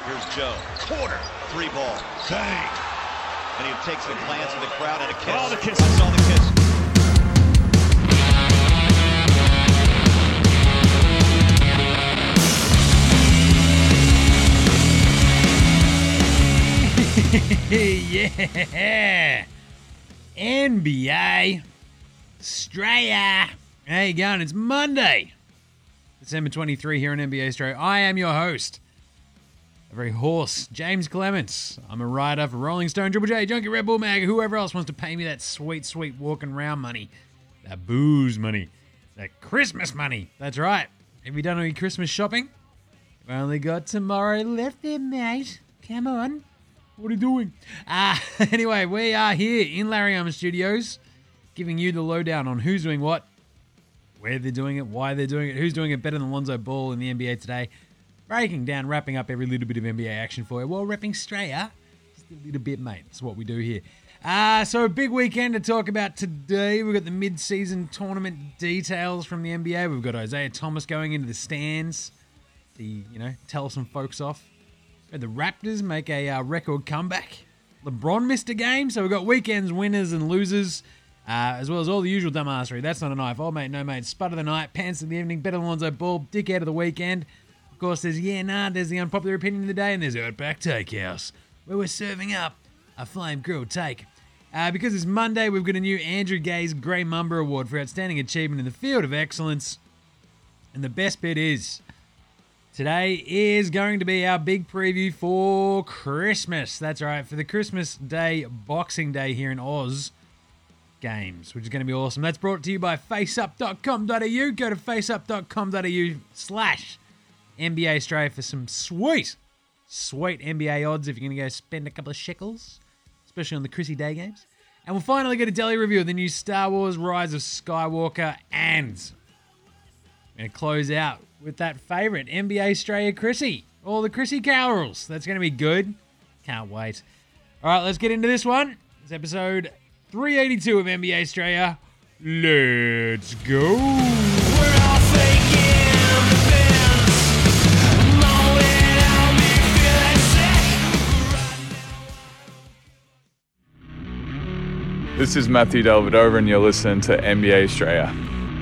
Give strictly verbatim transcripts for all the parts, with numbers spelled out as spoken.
Here's Joe. Quarter. Three ball. Bang. And he takes a glance at the crowd and a kiss. Oh, the kiss. I saw the kiss. Yeah. N B A. Australia. How you going? It's Monday, December twenty-third here on N B A Australia. I am your host, a very hoarse James Clements. I'm a writer for Rolling Stone, Triple J, Junkie, Red Bull Mag, whoever else wants to pay me that sweet, sweet walking around money, that booze money, that Christmas money. That's right. Have you done any Christmas shopping? We've only got tomorrow left there, mate. Come on. What are you doing? Uh, anyway, we are here in Larry Armour Studios, giving you the lowdown on who's doing what, where they're doing it, why they're doing it, who's doing it better than Lonzo Ball in the N B A today. Breaking down, wrapping up every little bit of N B A action for you. Well, repping Australia, just a little bit, mate. That's what we do here. Uh, so a big weekend to talk about today. We've got the mid-season tournament details from the N B A. We've got Isaiah Thomas going into the stands to, you know, tell some folks off. The Raptors make a uh, record comeback. LeBron missed a game, so we've got weekends winners and losers, uh, as well as all the usual dumbassery. That's not a knife. Old mate, no mate. Spud of the night, pants of the evening, better than Lonzo Ball, dickhead of the weekend. Of course, there's yeah, nah, there's the unpopular opinion of the day, and there's Outback Takehouse, where we're serving up a flame-grilled take. Uh, because it's Monday, we've got a new Andrew Gaze Grey Mumber Award for Outstanding Achievement in the Field of Excellence. And the best bit is, today is going to be our big preview for Christmas. That's right, for the Christmas Day, Boxing Day here in Oz games, which is going to be awesome. That's brought to you by faceup dot com dot a u. Go to faceup dot com dot a u slash N B A Australia for some sweet, sweet N B A odds if you're going to go spend a couple of shekels, especially on the Chrissy Day games. And we'll finally get a daily review of the new Star Wars Rise of Skywalker, and we're going to close out with that favourite, N B A Australia Chrissy. All the Chrissy carols. That's going to be good. Can't wait. All right, let's get into this one. It's episode three eighty-two of N B A Australia. Let's go. We're all faking the bends. Moment I'll be feeling sick. This is Matthew Delvedova, and you're listening to N B A Australia.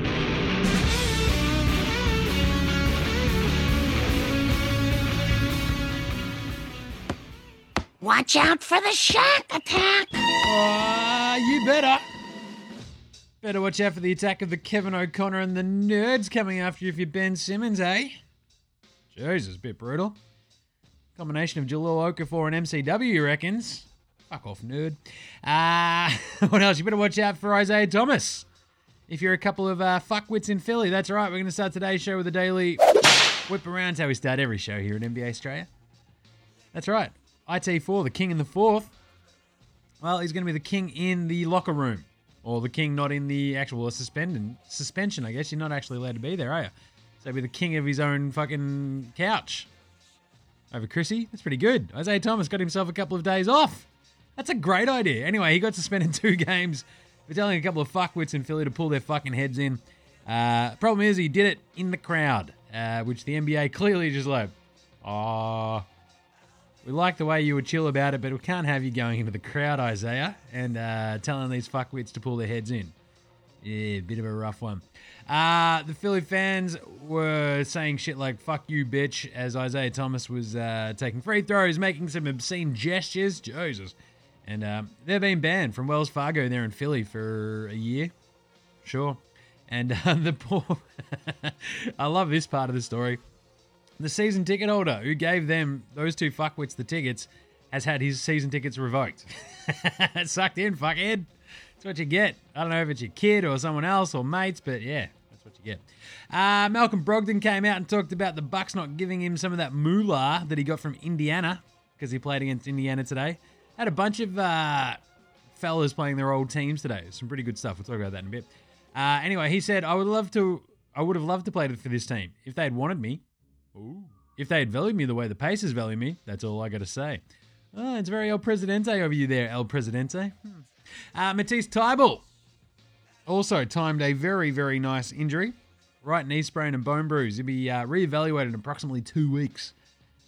Watch out for the shark attack! Uh, you better. Better watch out for the attack of the Kevin O'Connor and the nerds coming after you if you're Ben Simmons, eh? Jesus, bit brutal. Combination of Jahlil Okafor and M C W, you reckons? Fuck off, nerd. Uh, what else? You better watch out for Isaiah Thomas. If you're a couple of uh, fuckwits in Philly, that's right. We're going to start today's show with a daily whip around. That's how we start every show here at N B A Australia. That's right. I T four, the king in the fourth. Well, he's going to be the king in the locker room. Or the king not in the actual suspended, suspension, I guess. You're not actually allowed to be there, are you? So he'll be the king of his own fucking couch. Over Chrissy. That's pretty good. Isaiah Thomas got himself a couple of days off. That's a great idea. Anyway, he got suspended two games for telling a couple of fuckwits in Philly to pull their fucking heads in. Uh, problem is, he did it in the crowd, uh, which the N B A clearly just like, oh, we like the way you were chill about it, but we can't have you going into the crowd, Isaiah, and uh, telling these fuckwits to pull their heads in. Yeah, bit of a rough one. Uh, the Philly fans were saying shit like, fuck you, bitch, as Isaiah Thomas was uh, taking free throws, making some obscene gestures. Jesus. And um, they've been banned from Wells Fargo there in Philly for a year. Sure. And uh, the poor... I love this part of the story. The season ticket holder who gave them, those two fuckwits, the tickets, has had his season tickets revoked. Sucked in, fuckhead. That's what you get. I don't know if it's your kid or someone else or mates, but yeah, that's what you get. Uh, Malcolm Brogdon came out and talked about the Bucks not giving him some of that moolah that he got from Indiana because he played against Indiana today. Had a bunch of uh, fellas playing their old teams today. Some pretty good stuff. We'll talk about that in a bit. Uh, anyway, he said, I would love to, I would have loved to play for this team if they had wanted me. Ooh. If they had valued me the way the Pacers value me, that's all I got to say. Oh, it's very El Presidente over you there, El Presidente. Hmm. Uh, Matisse Thybulle also timed a very, very nice injury. Right knee sprain and bone bruise. He'll be uh, reevaluated in approximately two weeks.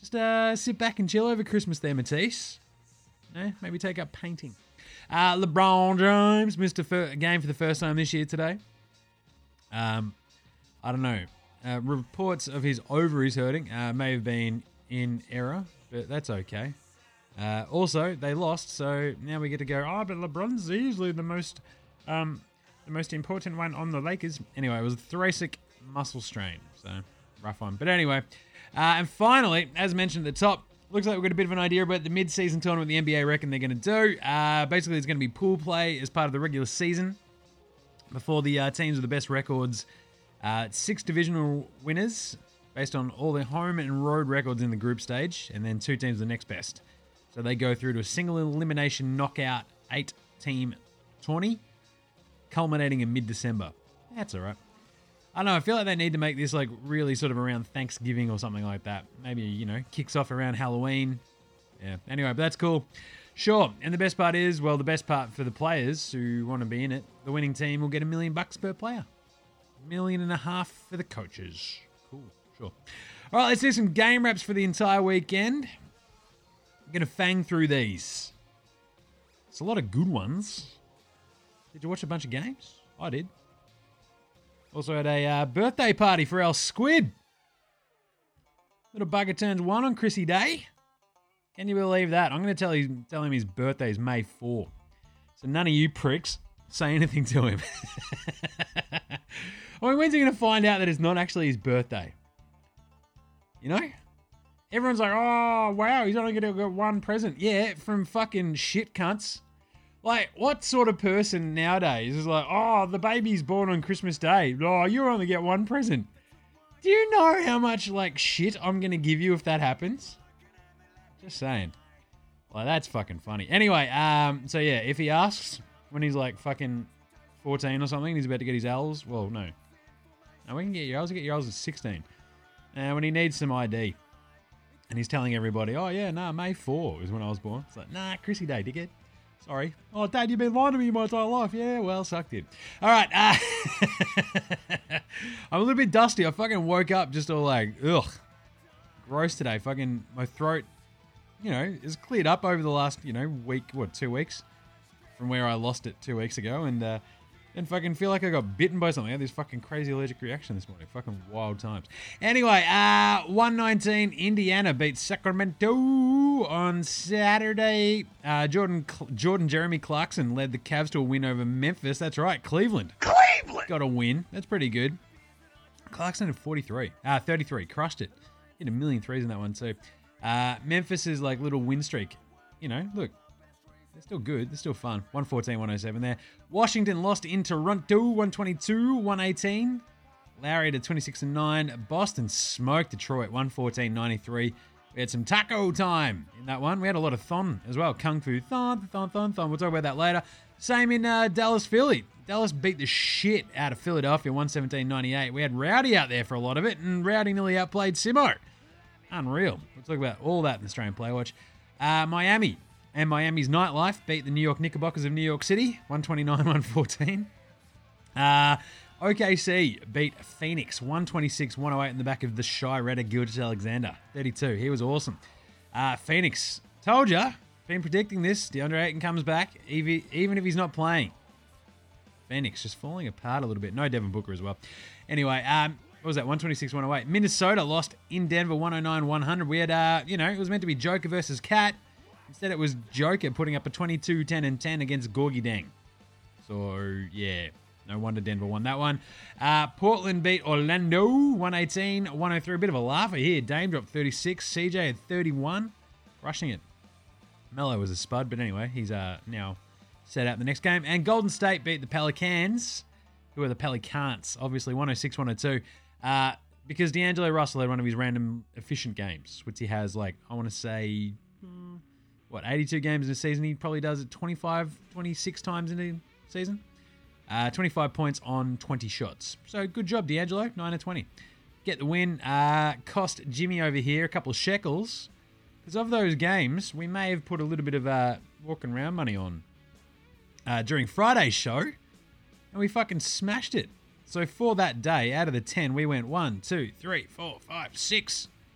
Just uh, sit back and chill over Christmas there, Matisse. Eh, maybe take up painting. Uh, LeBron James missed a, fir- a game for the first time this year today. Um, I don't know. Uh, reports of his ovaries hurting uh, may have been in error, but that's okay. Uh, also, they lost, so now we get to go, oh, but LeBron's easily the most um, the most important one on the Lakers. Anyway, it was a thoracic muscle strain, so rough one. But anyway, uh, and finally, as mentioned at the top, looks like we've got a bit of an idea about the mid-season tournament the N B A reckon they're going to do. Uh, basically, there's going to be pool play as part of the regular season before the uh, teams with the best records. Uh, six divisional winners based on all their home and road records in the group stage, and then two teams the next best. So they go through to a single elimination knockout eight-team tourney, culminating in mid-December. That's all right. I don't know, I feel like they need to make this like really sort of around Thanksgiving or something like that. Maybe, you know, kicks off around Halloween. Yeah, anyway, but that's cool. Sure, and the best part is, well, the best part for the players who want to be in it, the winning team will get a million bucks per player. A million and a half for the coaches. Cool, sure. All right, let's do some game wraps for the entire weekend. I'm going to fang through these. It's a lot of good ones. Did you watch a bunch of games? I did. Also had a uh, birthday party for our squid. Little bugger turns one on Chrissy Day. Can you believe that? I'm going to tell, you, tell him his birthday is May fourth. So none of you pricks say anything to him. I mean, when's he going to find out that it's not actually his birthday? You know? Everyone's like, oh, wow, he's only going to get one present. Yeah, from fucking shit cunts. Like, what sort of person nowadays is like, oh, the baby's born on Christmas Day. Oh, you only get one present. Do you know how much, like, shit I'm going to give you if that happens? Just saying. Well, that's fucking funny. Anyway, um, so yeah, if he asks when he's like fucking fourteen or something, he's about to get his L's. Well, no. No, we can get your L's. We get your L's at sixteen. And when he needs some I D. And he's telling everybody, oh yeah, nah, May fourth is when I was born. It's like, nah, Chrissy Day, dickhead. Sorry. Oh, Dad, you've been lying to me my entire life. Yeah, well, sucked it. All right. Uh, I'm a little bit dusty. I fucking woke up just all like, ugh. Gross today. Fucking, my throat, you know, is cleared up over the last, you know, week, what, two weeks? From where I lost it two weeks ago. And uh, then fucking feel like I got bitten by something. I had this fucking crazy allergic reaction this morning. Fucking wild times. Anyway, uh, one nineteen, Indiana beat Sacramento on Saturday. Uh, Jordan Jordan Jeremy Clarkson led the Cavs to a win over Memphis. That's right, Cleveland. Cleveland! Got a win. That's pretty good. Clarkson had forty-three. Uh, thirty-three. Crushed it. Hit a million threes in that one too. Uh, Memphis' like little win streak. You know, look. They're still good. They're still fun. one fourteen, one oh seven there. Washington lost in Toronto, one twenty-two, one eighteen. Lowry to twenty-six and nine. Boston smoked Detroit, one fourteen, ninety-three. We had some taco time in that one. We had a lot of thon as well. Kung Fu thon, thon, thon, thon. We'll talk about that later. Same in uh, Dallas, Philly. Dallas beat the shit out of Philadelphia, one seventeen, ninety-eight. We had Rowdy out there for a lot of it, and Rowdy nearly outplayed Simo. Unreal. We'll talk about all that in the Australian Play Watch. Uh, Miami. And Miami's Nightlife beat the New York Knickerbockers of New York City, one twenty-nine, one fourteen. Uh, O K C beat Phoenix, one twenty-six, one oh eight in the back of the shy Redder Gilgeous-Alexander, thirty-two. He was awesome. Uh, Phoenix, told ya, been predicting this. DeAndre Ayton comes back, even if he's not playing. Phoenix just falling apart a little bit. No Devin Booker as well. Anyway, um, what was that, one twenty-six, one oh eight. Minnesota lost in Denver, one oh nine, one hundred. We had, uh, you know, it was meant to be Joker versus Cat. Instead, it was Joker putting up a twenty-two, ten, and ten against Gorgie Dang. So, yeah, no wonder Denver won that one. Uh, Portland beat Orlando, one eighteen, one oh three. A bit of a laugher here. Dame dropped thirty-six. C J had thirty-one. Rushing it. Melo was a spud, but anyway, he's uh, now set out the next game. And Golden State beat the Pelicans, who are the Pelicans, obviously, one oh six, one oh two. Uh, because D'Angelo Russell had one of his random efficient games, which he has, like, I want to say... Hmm, what, eighty-two games in a season? He probably does it twenty-five, twenty-six times in a season. Uh, twenty-five points on twenty shots. So good job, D'Angelo. nine of twenty. Get the win. Uh, cost Jimmy over here a couple of shekels. Because of those games, we may have put a little bit of uh, walking around money on uh, during Friday's show. And we fucking smashed it. So for that day, out of the ten, we went one, two, three, four, five, six.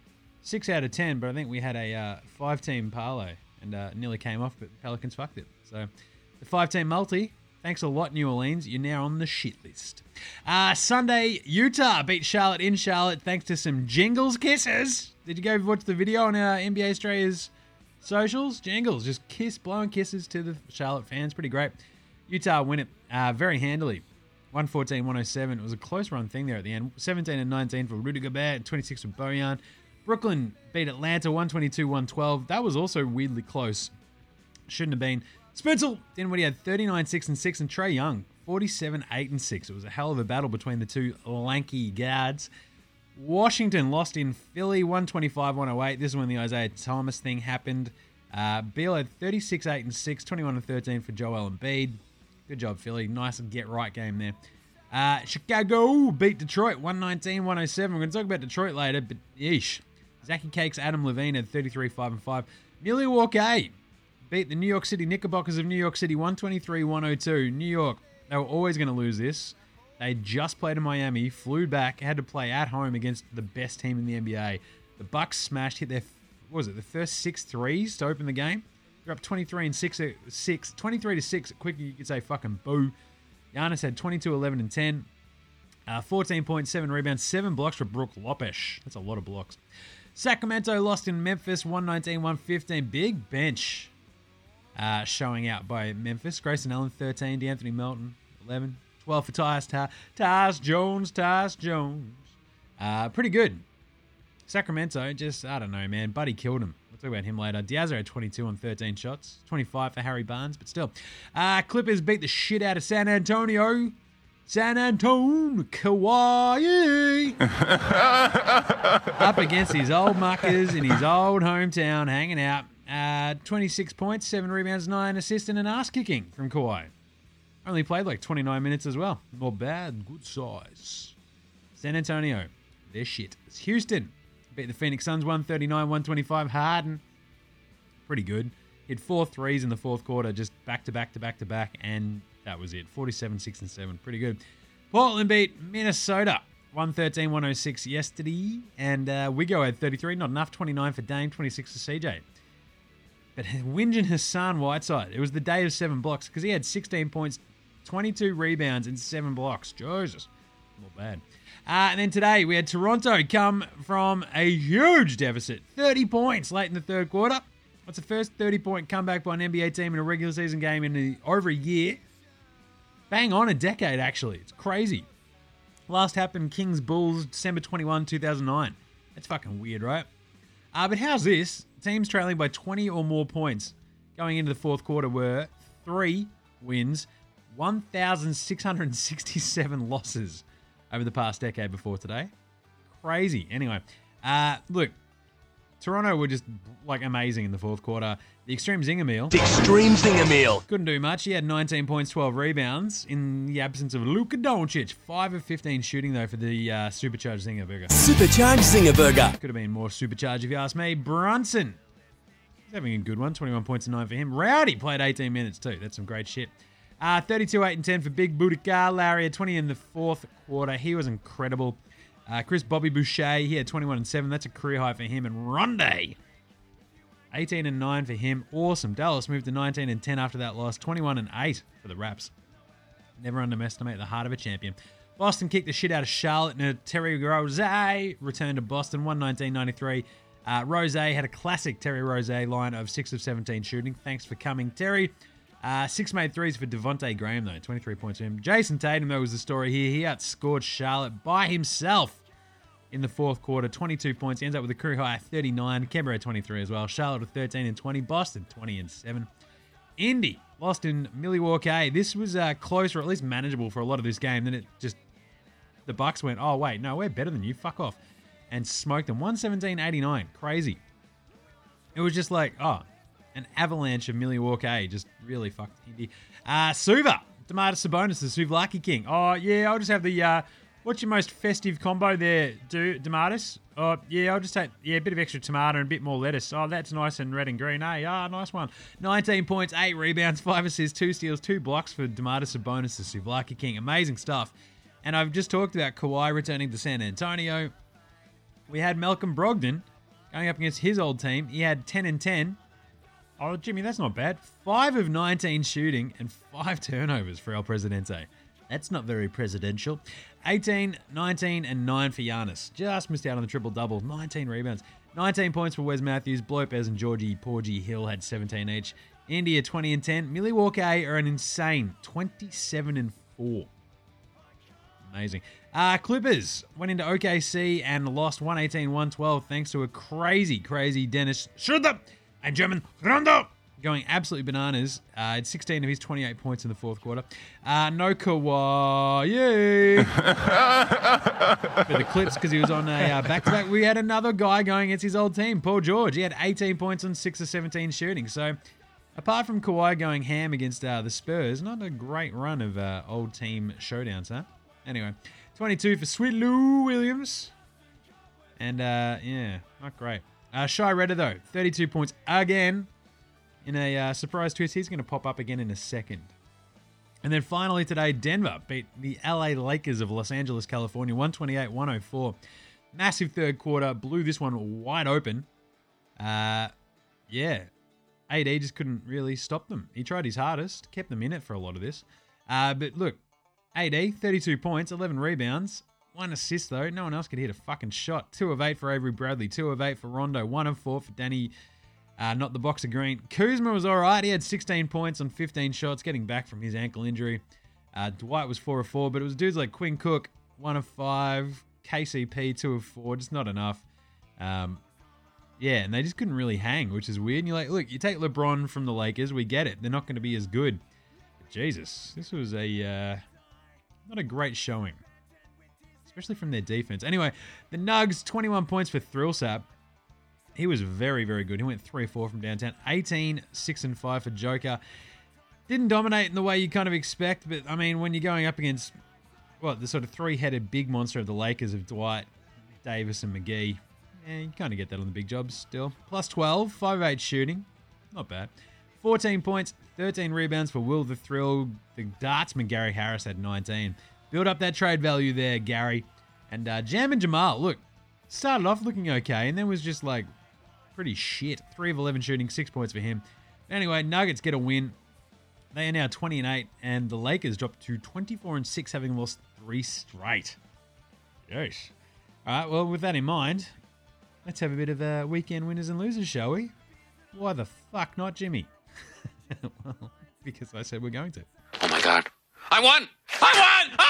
six out of ten, but I think we had a uh, five-team parlay and uh, nearly came off, but the Pelicans fucked it. So the five-team multi, thanks a lot, New Orleans. You're now on the shit list. Uh, Sunday, Utah beat Charlotte in Charlotte thanks to some Jingles kisses. Did you go watch the video on uh, N B A Australia's socials? Jingles, just kiss, blowing kisses to the Charlotte fans. Pretty great. Utah win it uh, very handily. one fourteen one oh seven. It was a close run thing there at the end. seventeen and nineteen for Rudy Gobert, twenty-six for Bojan. Brooklyn beat Atlanta one twenty-two one twelve. That was also weirdly close. Shouldn't have been. Spencer Dinwiddie had thirty-nine six and six, and Trae Young forty-seven eight and six. It was a hell of a battle between the two lanky guards. Washington lost in Philly one twenty-five one oh eight. This is when the Isaiah Thomas thing happened. Uh, Beal had thirty-six eight and six, twenty-one and thirteen for Joel Embiid. Good job, Philly. Nice get-right game there. Uh, Chicago beat Detroit one nineteen one oh seven. We're going to talk about Detroit later, but yeesh. Zachy Cakes, Adam Levine had thirty-three five and five. Milwaukee beat the New York City Knickerbockers of New York City one twenty-three one oh two. New York, they were always going to lose this. They just played in Miami, flew back, had to play at home against the best team in the N B A. The Bucks smashed, hit their, what was it, the first six threes to open the game. They're up twenty-three and six, six twenty-three to six. Quickly, you could say fucking boo. Giannis had twenty-two, eleven, and ten. Uh, fourteen point seven rebounds, seven blocks for Brook Lopez. That's a lot of blocks. Sacramento lost in Memphis, one nineteen one fifteen. Big bench uh, showing out by Memphis. Grayson Allen, thirteen. DeAnthony Melton, eleven. twelve for Tyus, Ty- Tyus Jones, Tyus Jones. Uh, pretty good. Sacramento, just, I don't know, man. Buddy killed him. We'll talk about him later. Diazzo had twenty-two on thirteen shots. twenty-five for Harry Barnes, but still. Uh, Clippers beat the shit out of San Antonio. San Antonio, Kawhi. Up against his old muckers in his old hometown, hanging out. Uh, twenty-six points, seven rebounds, nine assists, and an ass kicking from Kawhi. Only played like twenty-nine minutes as well. Not bad, good size. San Antonio, they're shit. It's Houston. Beat the Phoenix Suns one thirty-nine one twenty-five. Harden, pretty good. Hit four threes in the fourth quarter, just back to back to back to back, and that was it. forty-seven six and seven, pretty good. Portland beat Minnesota one thirteen one oh six yesterday, and uh, Wiggo had thirty-three, not enough. twenty-nine for Dame, twenty-six for C J. But Winjin Hassan Whiteside, it was the day of seven blocks because he had sixteen points, twenty-two rebounds, and seven blocks. Jesus, not bad. Uh, and then today we had Toronto come from a huge deficit, thirty points late in the third quarter. What's the first thirty-point comeback by an N B A team in a regular season game in the, over a year? Bang on a decade, actually. It's crazy. Last happened Kings Bulls, December twenty-first, two thousand nine. That's fucking weird, right? Uh, but how's this? Teams trailing by twenty or more points going into the fourth quarter were three wins, one thousand six hundred sixty-seven losses over the past decade before today. Crazy. Anyway, uh, look, Toronto were just like amazing in the fourth quarter. The Extreme Zinger Meal. The Extreme Zinger Meal. Couldn't do much. He had nineteen points, twelve rebounds in the absence of Luka Doncic. five of fifteen shooting, though, for the uh, Supercharged Zinger Burger. Supercharged Zinger Burger. Could have been more supercharged if you ask me. Brunson. He's having a good one. twenty-one points and nine for him. Rowdy played eighteen minutes, too. That's some great shit. Uh, thirty-two, eight, and ten for Big Booty Gar. Larry had twenty in the fourth quarter. He was incredible. Uh, Chris Bobby Boucher, he had twenty-one and seven. That's a career high for him. And Rondae, eighteen and nine for him. Awesome. Dallas moved to nineteen and ten after that loss. twenty-one and eight for the Raps. Never underestimate the heart of a champion. Boston kicked the shit out of Charlotte. And Terry Rose returned to Boston, one nineteen ninety-three. Uh, Rose had a classic Terry Rose line of six of seventeen shooting. Thanks for coming, Terry. Uh, six made threes for Devontae Graham, though. twenty-three points for him. Jason Tatum, though, was the story here. He outscored Charlotte by himself in the fourth quarter. twenty-two points. He ends up with a career high thirty-nine. Kemba had twenty-three as well. Charlotte with thirteen and twenty. Boston, twenty and seven. Indy lost in Milwaukee. This was uh, close, or at least manageable for a lot of this game. Then it just, the Bucks went, oh, wait, no, we're better than you. Fuck off. And smoked them. one seventeen eighty-nine. Crazy. It was just like, oh, an avalanche of Milwaukee just really fucked Indy. Uh, Suva, Domantas Sabonis, the Suvlaki King. Oh, yeah, I'll just have the, uh, what's your most festive combo there, do Domantas? Oh, yeah, I'll just take, yeah, a bit of extra tomato and a bit more lettuce. Oh, that's nice and red and green. Hey, ah, nice one. nineteen points, eight rebounds, five assists, two steals, two blocks for Domantas Sabonis, the Suvlaki King. Amazing stuff. And I've just talked about Kawhi returning to San Antonio. We had Malcolm Brogdon Going up against his old team, he had ten and ten. Oh, Jimmy, that's not bad. five of nineteen shooting and five turnovers for El Presidente. That's not very presidential. eighteen, nineteen, and nine for Giannis. Just missed out on the triple-double. nineteen rebounds. nineteen points for Wes Matthews. Lopez and Georgie Porgy Hill had seventeen each. India, twenty and ten. Milwaukee are an insane twenty-seven and four. Amazing. Uh, Clippers went into O K C and lost one eighteen, one twelve thanks to a crazy, crazy Dennis Schroeder and German Rondo going absolutely bananas. Uh, had sixteen of his twenty-eight points in the fourth quarter. Uh, no Kawhi for the Clips because he was on a uh, back-to-back. We had another guy going against his old team, Paul George. He had eighteen points on six of seventeen shooting. So apart from Kawhi going ham against uh, the Spurs, not a great run of uh, old team showdowns, huh? Anyway, twenty-two for Sweet Lou Williams. And, uh, yeah, not great. Uh, Shy Redder, though, thirty-two points again. In a uh, surprise twist, he's going to pop up again in a second. And then finally today, Denver beat the L A Lakers of Los Angeles, California, one twenty-eight, one oh four. Massive third quarter, blew this one wide open. Uh, yeah, A D just couldn't really stop them. He tried his hardest, kept them in it for a lot of this. Uh, but look, A D, thirty-two points, eleven rebounds, one assist though. No one else could hit a fucking shot. Two of eight for Avery Bradley, two of eight for Rondo, one of four for Danny, uh, not the boxer Green. Kuzma was all right. He had sixteen points on fifteen shots, getting back from his ankle injury. Uh, Dwight was four of four, but it was dudes like Quinn Cook, one of five, K C P, two of four, just not enough. Um, yeah, and they just couldn't really hang, which is weird. And you're like, look, you take LeBron from the Lakers, we get it. They're not going to be as good. But Jesus, this was a uh, not a great showing, especially from their defense. Anyway, the Nugs, twenty-one points for Thrillsap. He was very, very good. He went three of four from downtown. eighteen, six and five for Joker. Didn't dominate in the way you kind of expect, but, I mean, when you're going up against, what, the sort of three-headed big monster of the Lakers of Dwight, Davis, and McGee, yeah, you kind of get that on the big jobs still. Plus twelve, five of eight shooting. Not bad. fourteen points, thirteen rebounds for Will the Thrill. The Dartsman, Gary Harris, had nineteen. Build up that trade value there, Gary. And uh, Jam and Jamal, look, started off looking okay and then was just like pretty shit. three of eleven shooting, six points for him. Anyway, Nuggets get a win. They are now twenty and eight, and the Lakers dropped to twenty-four and six, having lost three straight. Yes. All right, well, with that in mind, let's have a bit of a weekend winners and losers, shall we? Why the fuck not, Jimmy? Well, because I said we're going to. Oh my God. I won! I won!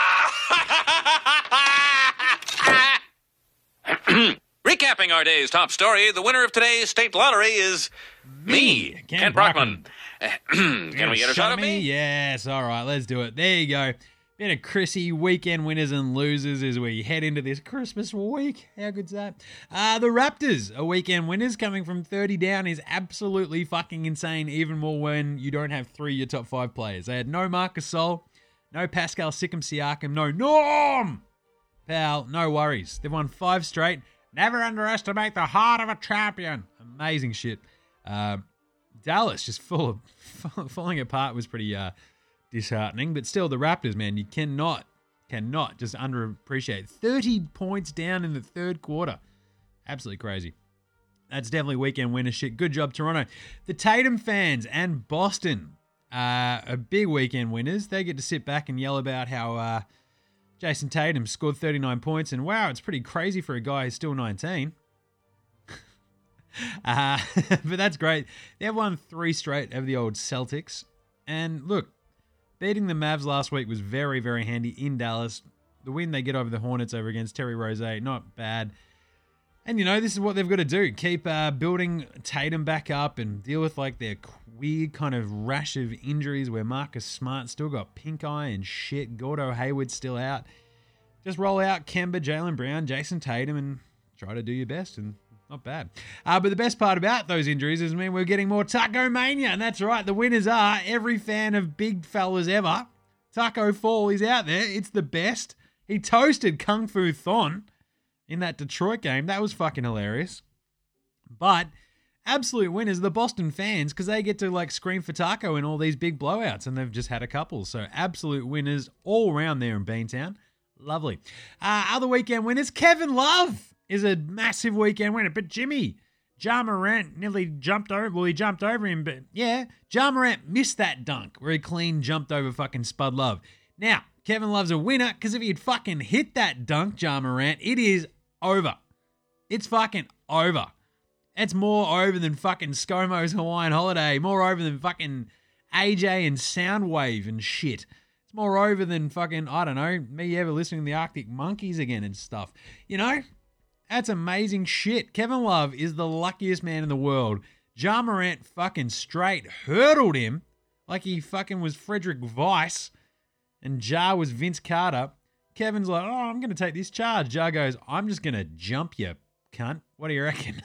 Ah! Recapping our day's top story, the winner of today's state lottery is me, Me, Ken, Ken Brockman. Can we get a shot of me? Yes, all right, let's do it. There you go. Bit of Chrissy weekend winners and losers as we head into this Christmas week. How good's that? Uh, the Raptors are weekend winners. Coming from thirty down is absolutely fucking insane, even more when you don't have three of your top five players. They had no Marc Gasol, no Pascal Siakam Siakam, no Norm Powell, no worries. They've won five straight. Never underestimate the heart of a champion. Amazing shit. Uh, Dallas just full of falling apart was pretty uh, disheartening, but still the Raptors, man, you cannot, cannot just underappreciate. thirty points down in the third quarter. Absolutely crazy. That's definitely weekend winner shit. Good job, Toronto. The Tatum fans and Boston uh, are big weekend winners. They get to sit back and yell about how uh, Jason Tatum scored thirty-nine points, and wow, it's pretty crazy for a guy who's still nineteen. uh, but that's great. They've won three straight over the old Celtics. And look, beating the Mavs last week was very, very handy in Dallas. The win they get over the Hornets over against Terry Rozier, not bad. And, you know, this is what they've got to do. Keep uh, building Tatum back up and deal with, like, their weird kind of rash of injuries where Marcus Smart still got pink eye and shit. Gordo Hayward's still out. Just roll out Kemba, Jaylen Brown, Jason Tatum, and try to do your best, and not bad. Uh, but the best part about those injuries is, I mean, we're getting more Taco Mania, and that's right. The winners are every fan of big fellas ever. Taco Fall is out there. It's the best. He toasted Kung Fu Thon in that Detroit game. That was fucking hilarious. But absolute winners, the Boston fans, because they get to like scream for Taco in all these big blowouts, and they've just had a couple. So absolute winners all around there in Beantown. Lovely. Uh, other weekend winners, Kevin Love. is a massive weekend winner. But Jimmy, Ja Morant nearly jumped over. Well, he jumped over him, but yeah, Ja Morant missed that dunk where he clean jumped over fucking Spud Love. Now, Kevin Love's a winner because if he'd fucking hit that dunk, Ja Morant, it is over. It's fucking over. It's more over than fucking ScoMo's Hawaiian Holiday. More over than fucking A J and Soundwave and shit. It's more over than fucking, I don't know, me ever listening to the Arctic Monkeys again and stuff. You know? That's amazing shit. Kevin Love is the luckiest man in the world. Ja Morant fucking straight hurdled him like he fucking was Frederick Weiss and Ja was Vince Carter. Kevin's like, oh, I'm going to take this charge. Ja goes, I'm just going to jump you, cunt. What do you reckon?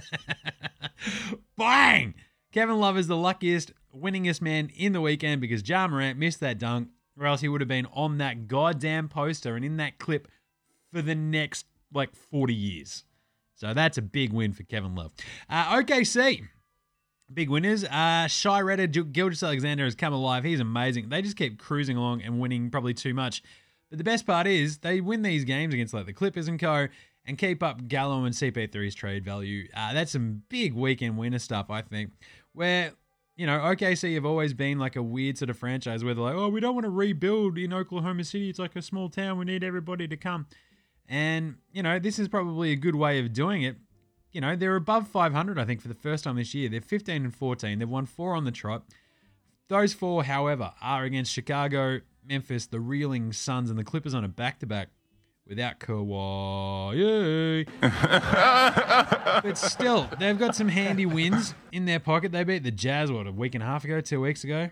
Bang! Kevin Love is the luckiest, winningest man in the weekend because Ja Morant missed that dunk or else he would have been on that goddamn poster and in that clip for the next like forty years. So that's a big win for Kevin Love. Uh, O K C, big winners. Uh, Shai Redder, Gilgeous-Alexander has come alive. He's amazing. They just keep cruising along and winning probably too much. But the best part is they win these games against like the Clippers and co and keep up Gallo and C P three's trade value. Uh, that's some big weekend winner stuff, I think, where, you know, O K C have always been like a weird sort of franchise where they're like, oh, we don't want to rebuild in Oklahoma City. It's like a small town. We need everybody to come. And, you know, this is probably a good way of doing it. You know, they're above five hundred, I think, for the first time this year. They're fifteen and fourteen. They've won four on the trot. Those four, however, are against Chicago, Memphis, the reeling Suns, and the Clippers on a back-to-back without Kawhi. But still, they've got some handy wins in their pocket. They beat the Jazz, what, a week and a half ago, two weeks ago?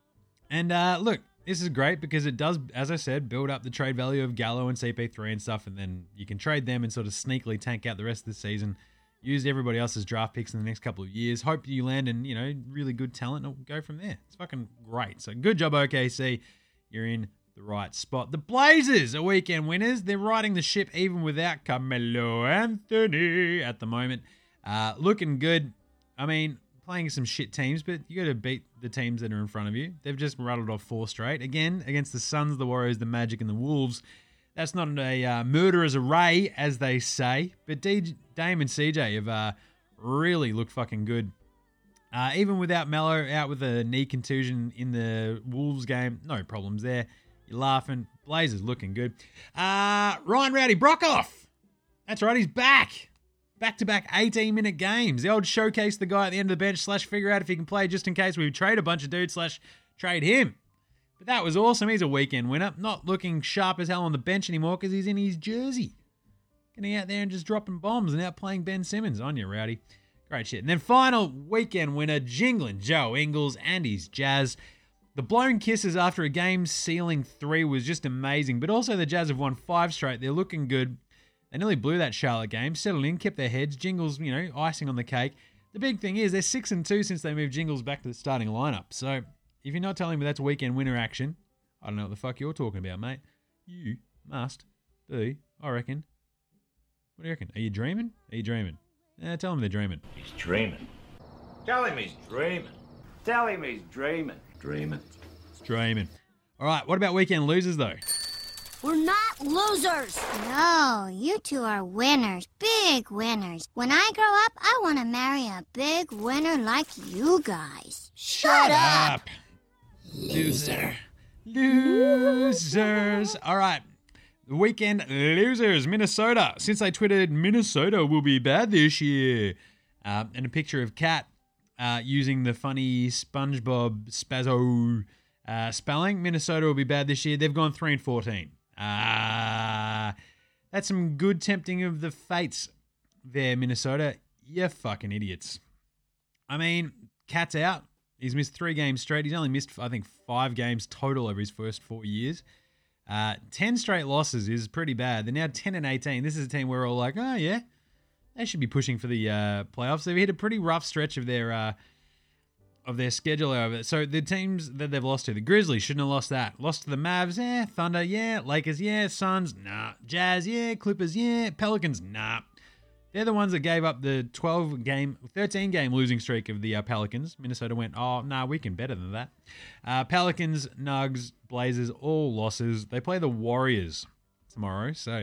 And uh, look, this is great because it does, as I said, build up the trade value of Gallo and C P three and stuff, and then you can trade them and sort of sneakily tank out the rest of the season. Use everybody else's draft picks in the next couple of years. Hope you land in, you know, really good talent and go from there. It's fucking great. So good job, O K C. You're in the right spot. The Blazers are weekend winners. They're riding the ship even without Carmelo Anthony at the moment. Uh, looking good. I mean, playing some shit teams, but you got to beat the teams that are in front of you. They've just rattled off four straight. Again, against the Suns, the Warriors, the Magic, and the Wolves. That's not a uh, murderer's array, as they say. But D- Dame and C J have uh, really looked fucking good. Uh, even without Melo out with a knee contusion in the Wolves game, no problems there. You're laughing. Blazers looking good. Uh, Ryan Rowdy Brockhoff. That's right, he's back. Back-to-back eighteen-minute games. The old showcase the guy at the end of the bench slash figure out if he can play just in case we trade a bunch of dudes slash trade him. But that was awesome. He's a weekend winner. Not looking sharp as hell on the bench anymore because he's in his jersey. Getting out there and just dropping bombs and out playing Ben Simmons. On you, Rowdy. Great shit. And then final weekend winner, Jingling Joe Ingles and his Jazz. The blown kisses after a game-sealing three was just amazing. But also the Jazz have won five straight. They're looking good. They nearly blew that Charlotte game, settled in, kept their heads. Jingles, you know, icing on the cake. The big thing is they're six and two since they moved Jingles back to the starting lineup. So if you're not telling me that's weekend winner action, I don't know what the fuck you're talking about, mate. You must be, I reckon. What do you reckon? Are you dreaming? Are you dreaming? Eh, tell him they're dreaming. He's dreaming. Tell him he's dreaming. Tell him he's dreaming. Dreaming. Dreaming. All right, what about weekend losers, though? We're not losers. No, you two are winners. Big winners. When I grow up, I want to marry a big winner like you guys. Shut, up. up. Loser. Losers. All right. The weekend losers, Minnesota. Since they tweeted, Minnesota will be bad this year. Uh, and a picture of Kat uh, using the funny SpongeBob Spazzo uh, spelling. Minnesota will be bad this year. They've gone three and fourteen. Ah, uh, that's some good tempting of the fates there, Minnesota. You fucking idiots. I mean, Cat's out. He's missed three games straight. He's only missed, I think, five games total over his first four years. Uh, ten straight losses is pretty bad. They're now ten and eighteen. This is a team where we're all like, oh, yeah, they should be pushing for the uh, playoffs. They've hit a pretty rough stretch of their uh, of their schedule over. So the teams that they've lost to, the Grizzlies shouldn't have lost that. Lost to the Mavs, yeah. Thunder, yeah. Lakers, yeah. Suns, nah. Jazz, yeah. Clippers, yeah. Pelicans, nah. They're the ones that gave up the twelve game, thirteen game losing streak of the uh, Pelicans. Minnesota went, oh, nah, we can better than that. Uh, Pelicans, Nugs, Blazers, all losses. They play the Warriors tomorrow, so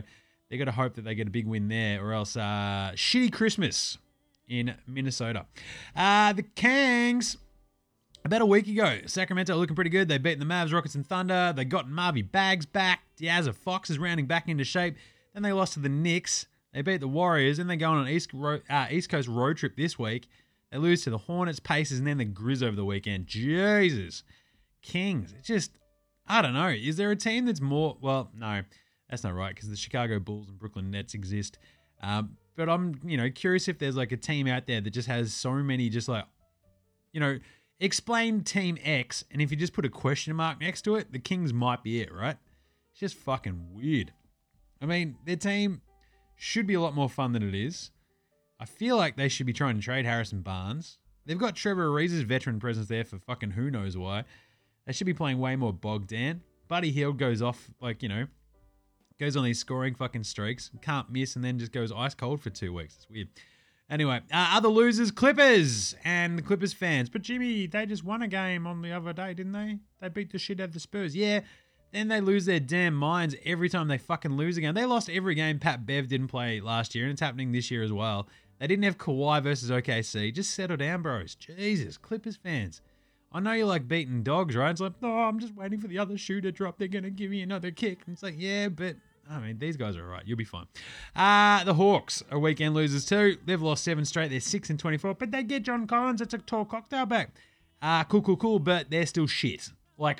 They got to hope that they get a big win there, or else uh, shitty Christmas in Minnesota. Uh, the Kangs, about a week ago, Sacramento looking pretty good. They beat the Mavs, Rockets, and Thunder. They got Marvy Bags back. Diaz of Fox is rounding back into shape. Then they lost to the Knicks. They beat the Warriors. Then they go on an East, ro- uh, East Coast road trip this week. They lose to the Hornets, Pacers, and then the Grizz over the weekend. Jesus. Kings. It's just, I don't know. Is there a team that's more, well, no. That's not right, because the Chicago Bulls and Brooklyn Nets exist. Um, but I'm, you know, curious if there's like a team out there that just has so many just like, you know, explain Team X, and if you just put a question mark next to it, the Kings might be it, right? It's just fucking weird. I mean, their team should be a lot more fun than it is. I feel like they should be trying to trade Harrison Barnes. They've got Trevor Ariza's veteran presence there for fucking who knows why. They should be playing way more Bogdan. Buddy Hield goes off, like, you know, goes on these scoring fucking streaks, can't miss, and then just goes ice cold for two weeks. It's weird. Anyway, uh, other losers, Clippers and the Clippers fans. But Jimmy, they just won a game on the other day, didn't they? They beat the shit out of the Spurs. Yeah, then they lose their damn minds every time they fucking lose again. They lost every game Pat Bev didn't play last year, and it's happening this year as well. They didn't have Kawhi versus O K C. Just settle down, bros. Jesus, Clippers fans. I know you like beating dogs, right? It's like, oh, I'm just waiting for the other shoe to drop. They're going to give me another kick. And it's like, yeah, but, I mean, these guys are all right. You'll be fine. Uh, the Hawks are weekend losers too. They've lost seven straight. They're six and twenty-four. But they get John Collins. That's a tall cocktail back. Uh, cool, cool, cool. But they're still shit. Like,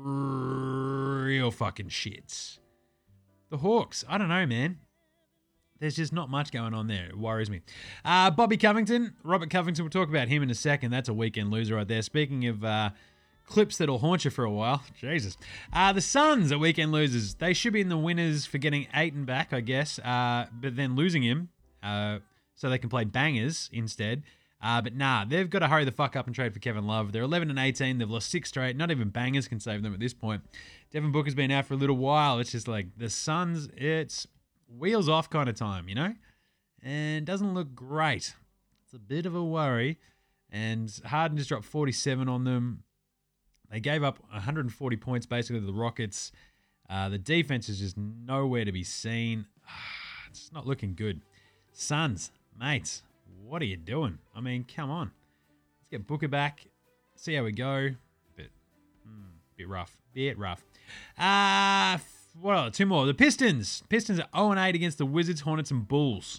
real fucking shits. The Hawks, I don't know, man. There's just not much going on there. It worries me. Uh, Bobby Covington, Robert Covington, we'll talk about him in a second. That's a weekend loser right there. Speaking of uh, clips that'll haunt you for a while. Jesus. Uh, the Suns are weekend losers. They should be in the winners for getting Ayton back, I guess, uh, but then losing him uh, so they can play bangers instead. Uh, but nah, they've got to hurry the fuck up and trade for Kevin Love. They're eleven and eighteen. They've lost six straight. Not even bangers can save them at this point. Devin Booker's been out for a little while. It's just like the Suns, it's wheels off kind of time, you know? And doesn't look great. It's a bit of a worry. And Harden just dropped forty-seven on them. They gave up one hundred forty points basically to the Rockets. Uh, the defense is just nowhere to be seen. It's not looking good. Suns, mates, what are you doing? I mean, come on. Let's get Booker back. See how we go. Bit, hmm, bit rough. Bit rough. Uh, well, two more. The Pistons. Pistons are oh and eight against the Wizards, Hornets, and Bulls.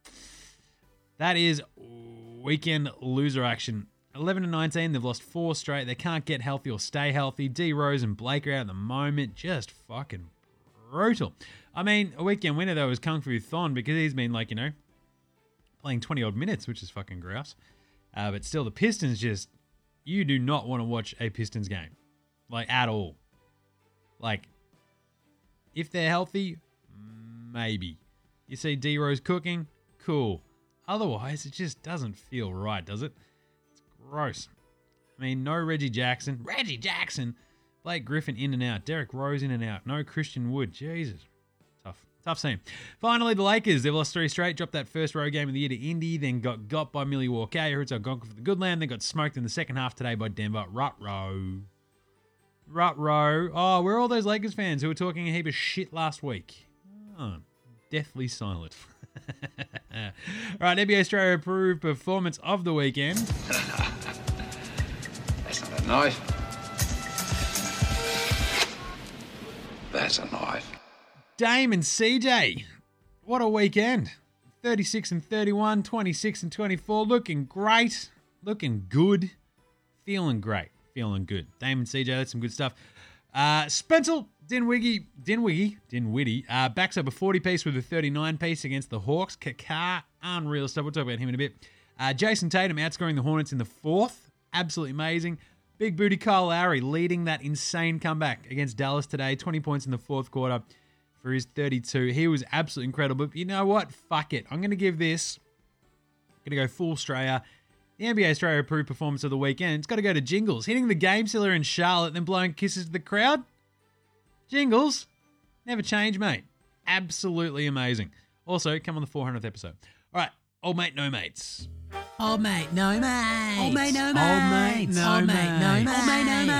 That is weekend loser action. eleven and nineteen. They've lost four straight. They can't get healthy or stay healthy. D Rose and Blake are out at the moment. Just fucking brutal. I mean, a weekend winner, though, is Kung Fu Thon because he's been, like, you know, playing twenty-odd minutes, which is fucking grouse. Uh, but still, the Pistons just, you do not want to watch a Pistons game. Like, at all. Like, if they're healthy, maybe. You see D Rose cooking, cool. Otherwise, it just doesn't feel right, does it? It's gross. I mean, no Reggie Jackson. Reggie Jackson! Blake Griffin in and out. Derrick Rose in and out. No Christian Wood. Jesus. Tough. Tough scene. Finally, the Lakers. They've lost three straight. Dropped that first road game of the year to Indy. Then got got by Milwaukee. Hurts Algonquin for the good land. Then got smoked in the second half today by Denver. Rut-row. Rut-row. Oh, where are all those Lakers fans who were talking a heap of shit last week? Oh, deathly silent. All right, N B A Australia approved performance of the weekend. That's not a knife. That's a knife. Dame and C J. What a weekend. thirty-six and thirty-one, twenty-six and twenty-four. Looking great. Looking good. Feeling great. Feeling good. Dame and C J, that's some good stuff. Uh, Spencer Dinwiddie, Dinwiddie, Dinwiddie, uh, backs up a forty piece with a thirty-nine piece against the Hawks. Kakar, unreal stuff. We'll talk about him in a bit. Uh, Jason Tatum outscoring the Hornets in the fourth. Absolutely amazing. Big booty Kyle Lowry leading that insane comeback against Dallas today. twenty points in the fourth quarter for his thirty-two. He was absolutely incredible. But you know what? Fuck it. I'm going to give this, I'm going to go full Australia. The N B A Australia approved performance of the weekend. It's got to go to Jingles. Hitting the game sealer in Charlotte, then blowing kisses to the crowd. Jingles, never change, mate. Absolutely amazing. Also, come on the four hundredth episode. All right, old mate, no mates. Old mate, no mates. Old mate, no Old mate, mates. no Old mate, no mates. mates. Old mate, no mates.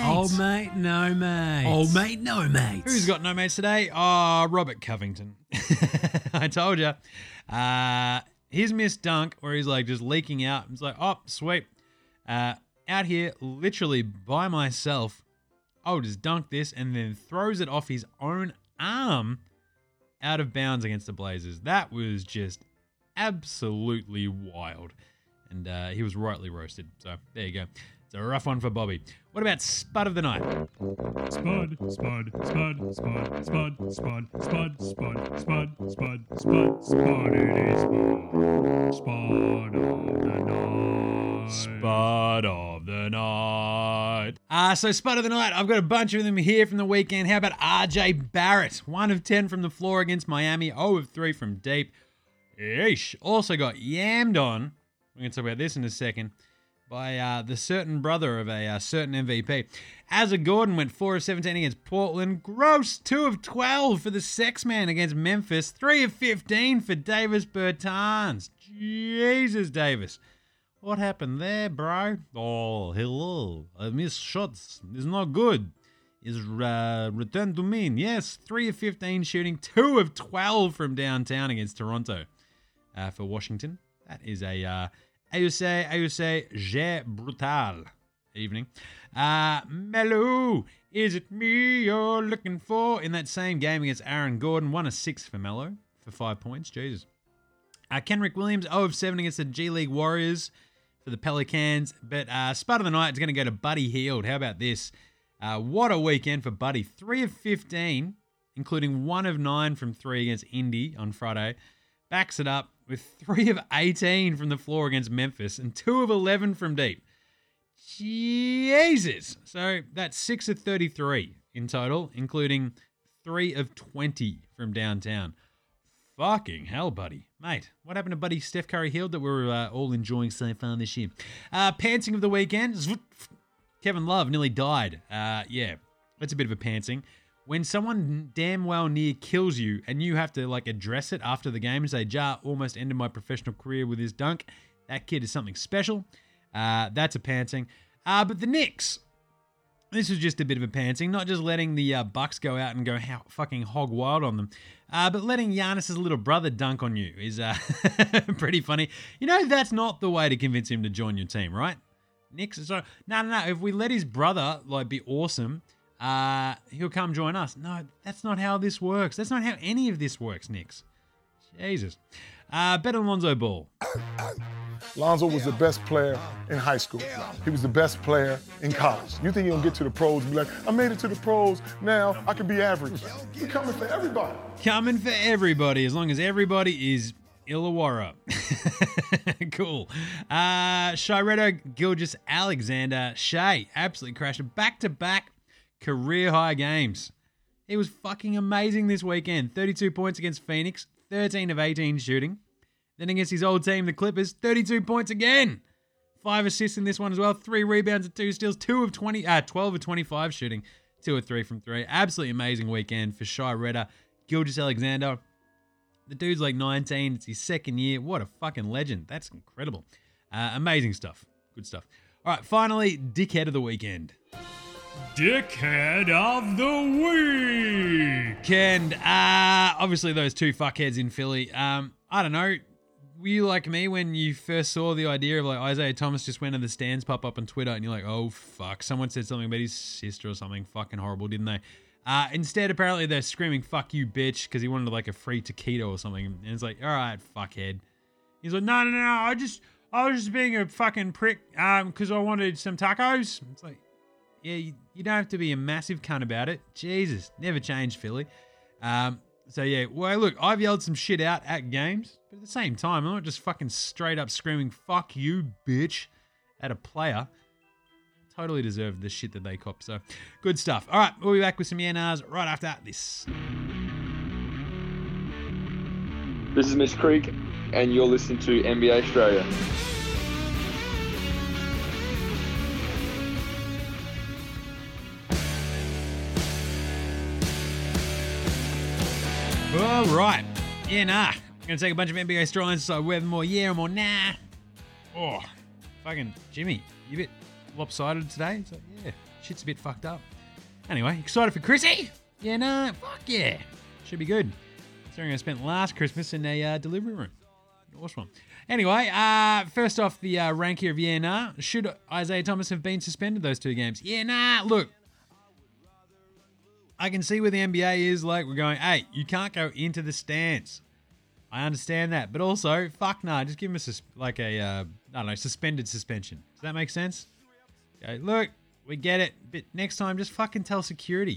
Old mate, no mate. Old mate, no mate. Who's got no mates today? Oh, Robert Covington. I told you. Uh, his missed dunk where he's like just leaking out. It's like, oh, sweet. Uh, out here, literally by myself, I'll just dunk this and then throws it off his own arm out of bounds against the Blazers. That was just absolutely wild. And uh, he was rightly roasted. So there you go. It's a rough one for Bobby. What about Spud of the Night? Spud, Spud, Spud, Spud, Spud, Spud, Spud, Spud, Spud, Spud, Spud, Spud, it is Spud. Spud of the Night. Spud of the Night. Uh, so Spud of the Night, I've got a bunch of them here from the weekend. How about R J Barrett? one of ten from the floor against Miami, zero of three from deep. Yeesh. Also got yammed on, we're going to talk about this in a second, by uh, the certain brother of a uh, certain M V P. Asa Gordon went four of seventeen against Portland. Gross, two of twelve for the Sex Man against Memphis. three of fifteen for Davis Bertans. Jesus, Davis. What happened there, bro? Oh, hello. I missed shots. It's not good. Is uh, return to mean. Yes, three of fifteen shooting. two of twelve from downtown against Toronto uh, for Washington. That is a... Uh, I would say, I would say, j'ai brutal evening. Uh, Melo, is it me you're looking for? In that same game against Aaron Gordon, one of six for Melo for five points. Jesus. Uh, Kenrick Williams, zero of seven against the G League Warriors for the Pelicans. But uh, Spud of the Night is going to go to Buddy Hield. How about this? Uh, what a weekend for Buddy. three of fifteen, including one of nine from three against Indy on Friday. Backs it up with three of eighteen from the floor against Memphis and two of eleven from deep. Jesus. So that's six of thirty-three in total, including three of twenty from downtown. Fucking hell, Buddy. Mate, what happened to Buddy Steph Curry Hield that we're uh, all enjoying so far this year? Uh, pantsing of the weekend. Kevin Love nearly died. Uh, yeah, that's a bit of a pantsing. When someone damn well near kills you and you have to like address it after the game and say, Ja almost ended my professional career with his dunk, that kid is something special. Uh, that's a pantsing. Uh, but the Knicks, this was just a bit of a pantsing, not just letting the uh, Bucks go out and go how fucking hog wild on them, uh, but letting Giannis's little brother dunk on you is uh, pretty funny. You know, that's not the way to convince him to join your team, right? Knicks, so, no, no, no. If we let his brother like be awesome, Uh, he'll come join us. No, that's not how this works. That's not how any of this works, Knicks. Jesus. Uh, bet on Lonzo Ball. Lonzo was the best player in high school. He was the best player in college. You think he'll get to the pros and be like, I made it to the pros, now I can be average. He's coming for everybody. Coming for everybody, as long as everybody is Illawarra. Cool. Uh, Shai Gilgeous Alexander. Shai absolutely crashed it. Back-to-back career high games. He was fucking amazing this weekend. thirty-two points against Phoenix, thirteen of eighteen shooting. Then against his old team, the Clippers, thirty-two points again. Five assists in this one as well. Three rebounds and two steals. Two of twenty, uh, twelve of twenty-five shooting. Two of three from three. Absolutely amazing weekend for Shai Redder. Gilgeous Alexander. The dude's like nineteen. It's his second year. What a fucking legend. That's incredible. Uh, amazing stuff. Good stuff. All right, finally, dickhead of the weekend. Dickhead of the week. And uh, obviously those two fuckheads in Philly. Um, I don't know. Were you like me when you first saw the idea of like Isaiah Thomas just went to the stands pop up on Twitter and you're like, oh fuck, someone said something about his sister or something fucking horrible, didn't they? Uh, instead, apparently they're screaming "fuck you, bitch" because he wanted like a free taquito or something, and it's like, all right, fuckhead. He's like, no, no, no, I just, I was just being a fucking prick um because I wanted some tacos. It's like, yeah, you, you don't have to be a massive cunt about it. Jesus, never changed, Philly. Um, so yeah, well, look, I've yelled some shit out at games, but at the same time, I'm not just fucking straight up screaming "fuck you, bitch" at a player. Totally deserved the shit that they cop. So, good stuff. All right, we'll be back with some N Rs right after this. This is Miss Creek, and you're listening to N B A Australia. All right. Yeah, nah. I'm going to take a bunch of N B A Australians, so whether more yeah or more nah. Oh, fucking Jimmy, you bit lopsided today? It's like, yeah, shit's a bit fucked up. Anyway, excited for Chrissy? Yeah, no, fuck yeah. Should be good. Considering I spent last Christmas in a uh, delivery room. Awesome one. Anyway, uh, first off, the uh, rank here of yeah, nah. Should Isaiah Thomas have been suspended those two games? Yeah, nah. Look, I can see where the N B A is like, we're going, hey, you can't go into the stands. I understand that. But also, fuck nah, just give him a, sus- like a, uh, I don't know, suspended suspension. Does that make sense? Okay, look, we get it. But next time, just fucking tell security.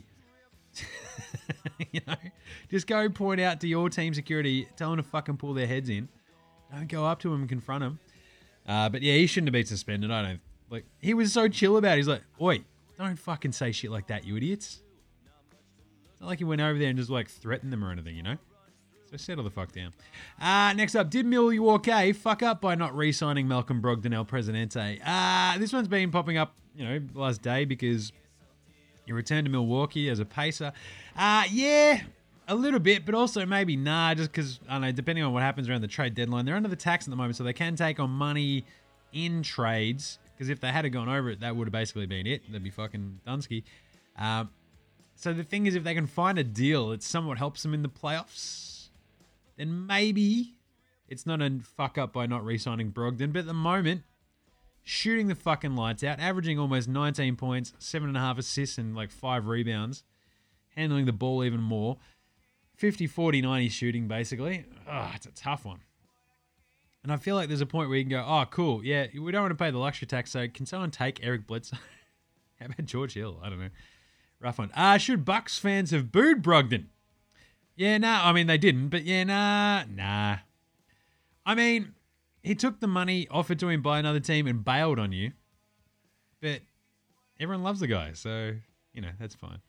You know, just go point out to your team security, tell them to fucking pull their heads in. Don't go up to him and confront him. Uh, but yeah, he shouldn't have been suspended. I don't like. He was so chill about it. He's like, "Oi, don't fucking say shit like that, you idiots." It's not like he went over there and just like threatened them or anything, you know. So settle the fuck down. Uh, next up, did Milwaukee fuck up by not re-signing Malcolm Brogdon, El Presidente? Uh, this one's been popping up, you know, the last day because he returned to Milwaukee as a Pacer. Uh, yeah, a little bit, but also maybe nah, just because, I don't know, depending on what happens around the trade deadline, they're under the tax at the moment, so they can take on money in trades, because if they had gone over it, that would have basically been it. They'd be fucking Dunsky. Um, so the thing is, if they can find a deal that somewhat helps them in the playoffs, then maybe it's not a fuck up by not re-signing Brogdon, but at the moment, shooting the fucking lights out, averaging almost nineteen points, seven and a half assists, and like five rebounds, handling the ball even more. fifty, forty, ninety shooting, basically. Oh, it's a tough one. And I feel like there's a point where you can go, oh, cool, yeah, we don't want to pay the luxury tax, so can someone take Eric Bledsoe? How about George Hill? I don't know. Rough one. Uh, should Bucks fans have booed Brogdon? Yeah, nah, I mean, they didn't, but yeah, nah, nah. I mean, he took the money offered to him by another team and bailed on you. But everyone loves the guy, so, you know, that's fine.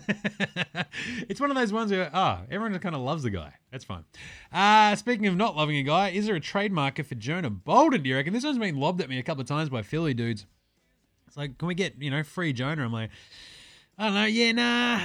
It's one of those ones where, ah, oh, everyone just kind of loves the guy. That's fine. Uh, speaking of not loving a guy, is there a trade market for Jonah Bolden, do you reckon? This one's been lobbed at me a couple of times by Philly dudes. It's like, can we get, you know, free Jonah? I'm like, I don't know, yeah, nah.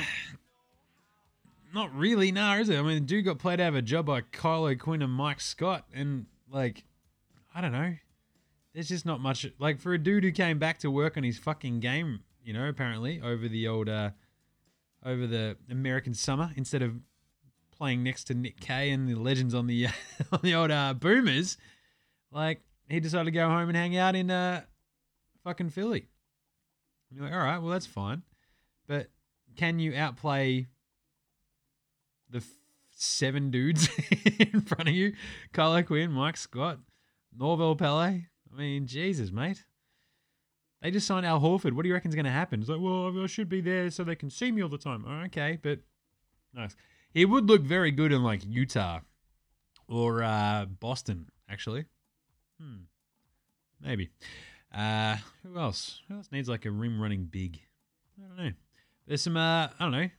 Not really, nah, is it? I mean, the dude got played out of a job by Kyle O'Quinn and Mike Scott, and, like, I don't know. There's just not much. Like, for a dude who came back to work on his fucking game, you know, apparently, over the old, uh, over the American summer, instead of playing next to Nick Kay and the legends on the, on the old uh, Boomers, like, he decided to go home and hang out in uh, fucking Philly. And you're like, all right, well, that's fine. But can you outplay the f- seven dudes in front of you? Kyle O'Quinn, Mike Scott, Norvell Pele. I mean, Jesus, mate. They just signed Al Horford. What do you reckon is going to happen? It's like, well, I should be there so they can see me all the time. Oh, okay, but nice. He would look very good in, like, Utah or uh, Boston, actually. Hmm. Maybe. Uh, who else? Who else needs, like, a rim-running big? I don't know. There's some, uh, I don't know.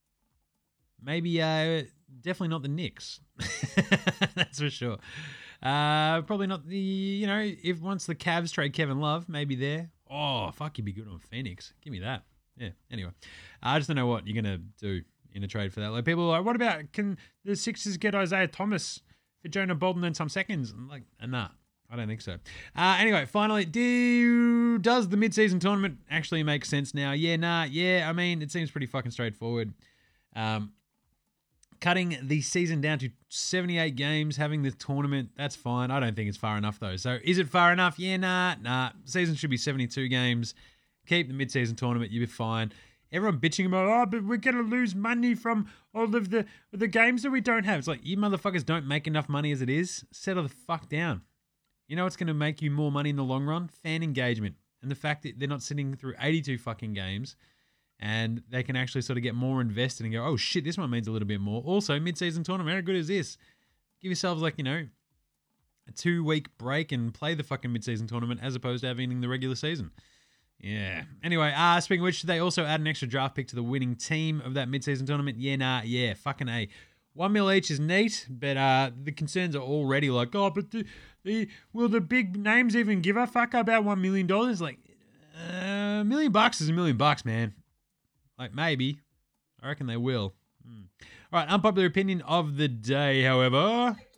Maybe, uh, definitely not the Knicks. That's for sure. Uh, probably not the, you know, if once the Cavs trade Kevin Love, maybe there. Oh, fuck, he'd be good on Phoenix. Give me that. Yeah, anyway. I just don't know what you're going to do in a trade for that. Like, people are like, what about, can the Sixers get Isaiah Thomas for Jonah Bolden and some seconds? I'm like, nah, I don't think so. Uh, anyway, finally, do does the mid-season tournament actually make sense now? Yeah, nah, yeah, I mean, it seems pretty fucking straightforward. Um, Cutting the season down to seventy-eight games, having the tournament, that's fine. I don't think it's far enough, though. So is it far enough? Yeah, nah, nah. Season should be seventy-two games. Keep the mid-season tournament. You'll be fine. Everyone bitching about, oh, but we're going to lose money from all of the, the games that we don't have. It's like, you motherfuckers don't make enough money as it is. Settle the fuck down. You know what's going to make you more money in the long run? Fan engagement. And the fact that they're not sitting through eighty-two fucking games, and they can actually sort of get more invested and go, oh shit, this one means a little bit more. Also, mid-season tournament, how good is this? Give yourselves like, you know, a two-week break and play the fucking mid-season tournament as opposed to having the regular season. Yeah. Anyway, uh, speaking of which, they also add an extra draft pick to the winning team of that mid-season tournament. Yeah, nah, yeah, fucking A. One mil each is neat, but uh, the concerns are already like, oh, but the, the will the big names even give a fuck about one million dollars? Like, uh, a million bucks is a million bucks, man. Like, maybe. I reckon they will. Hmm. All right, unpopular opinion of the day, however.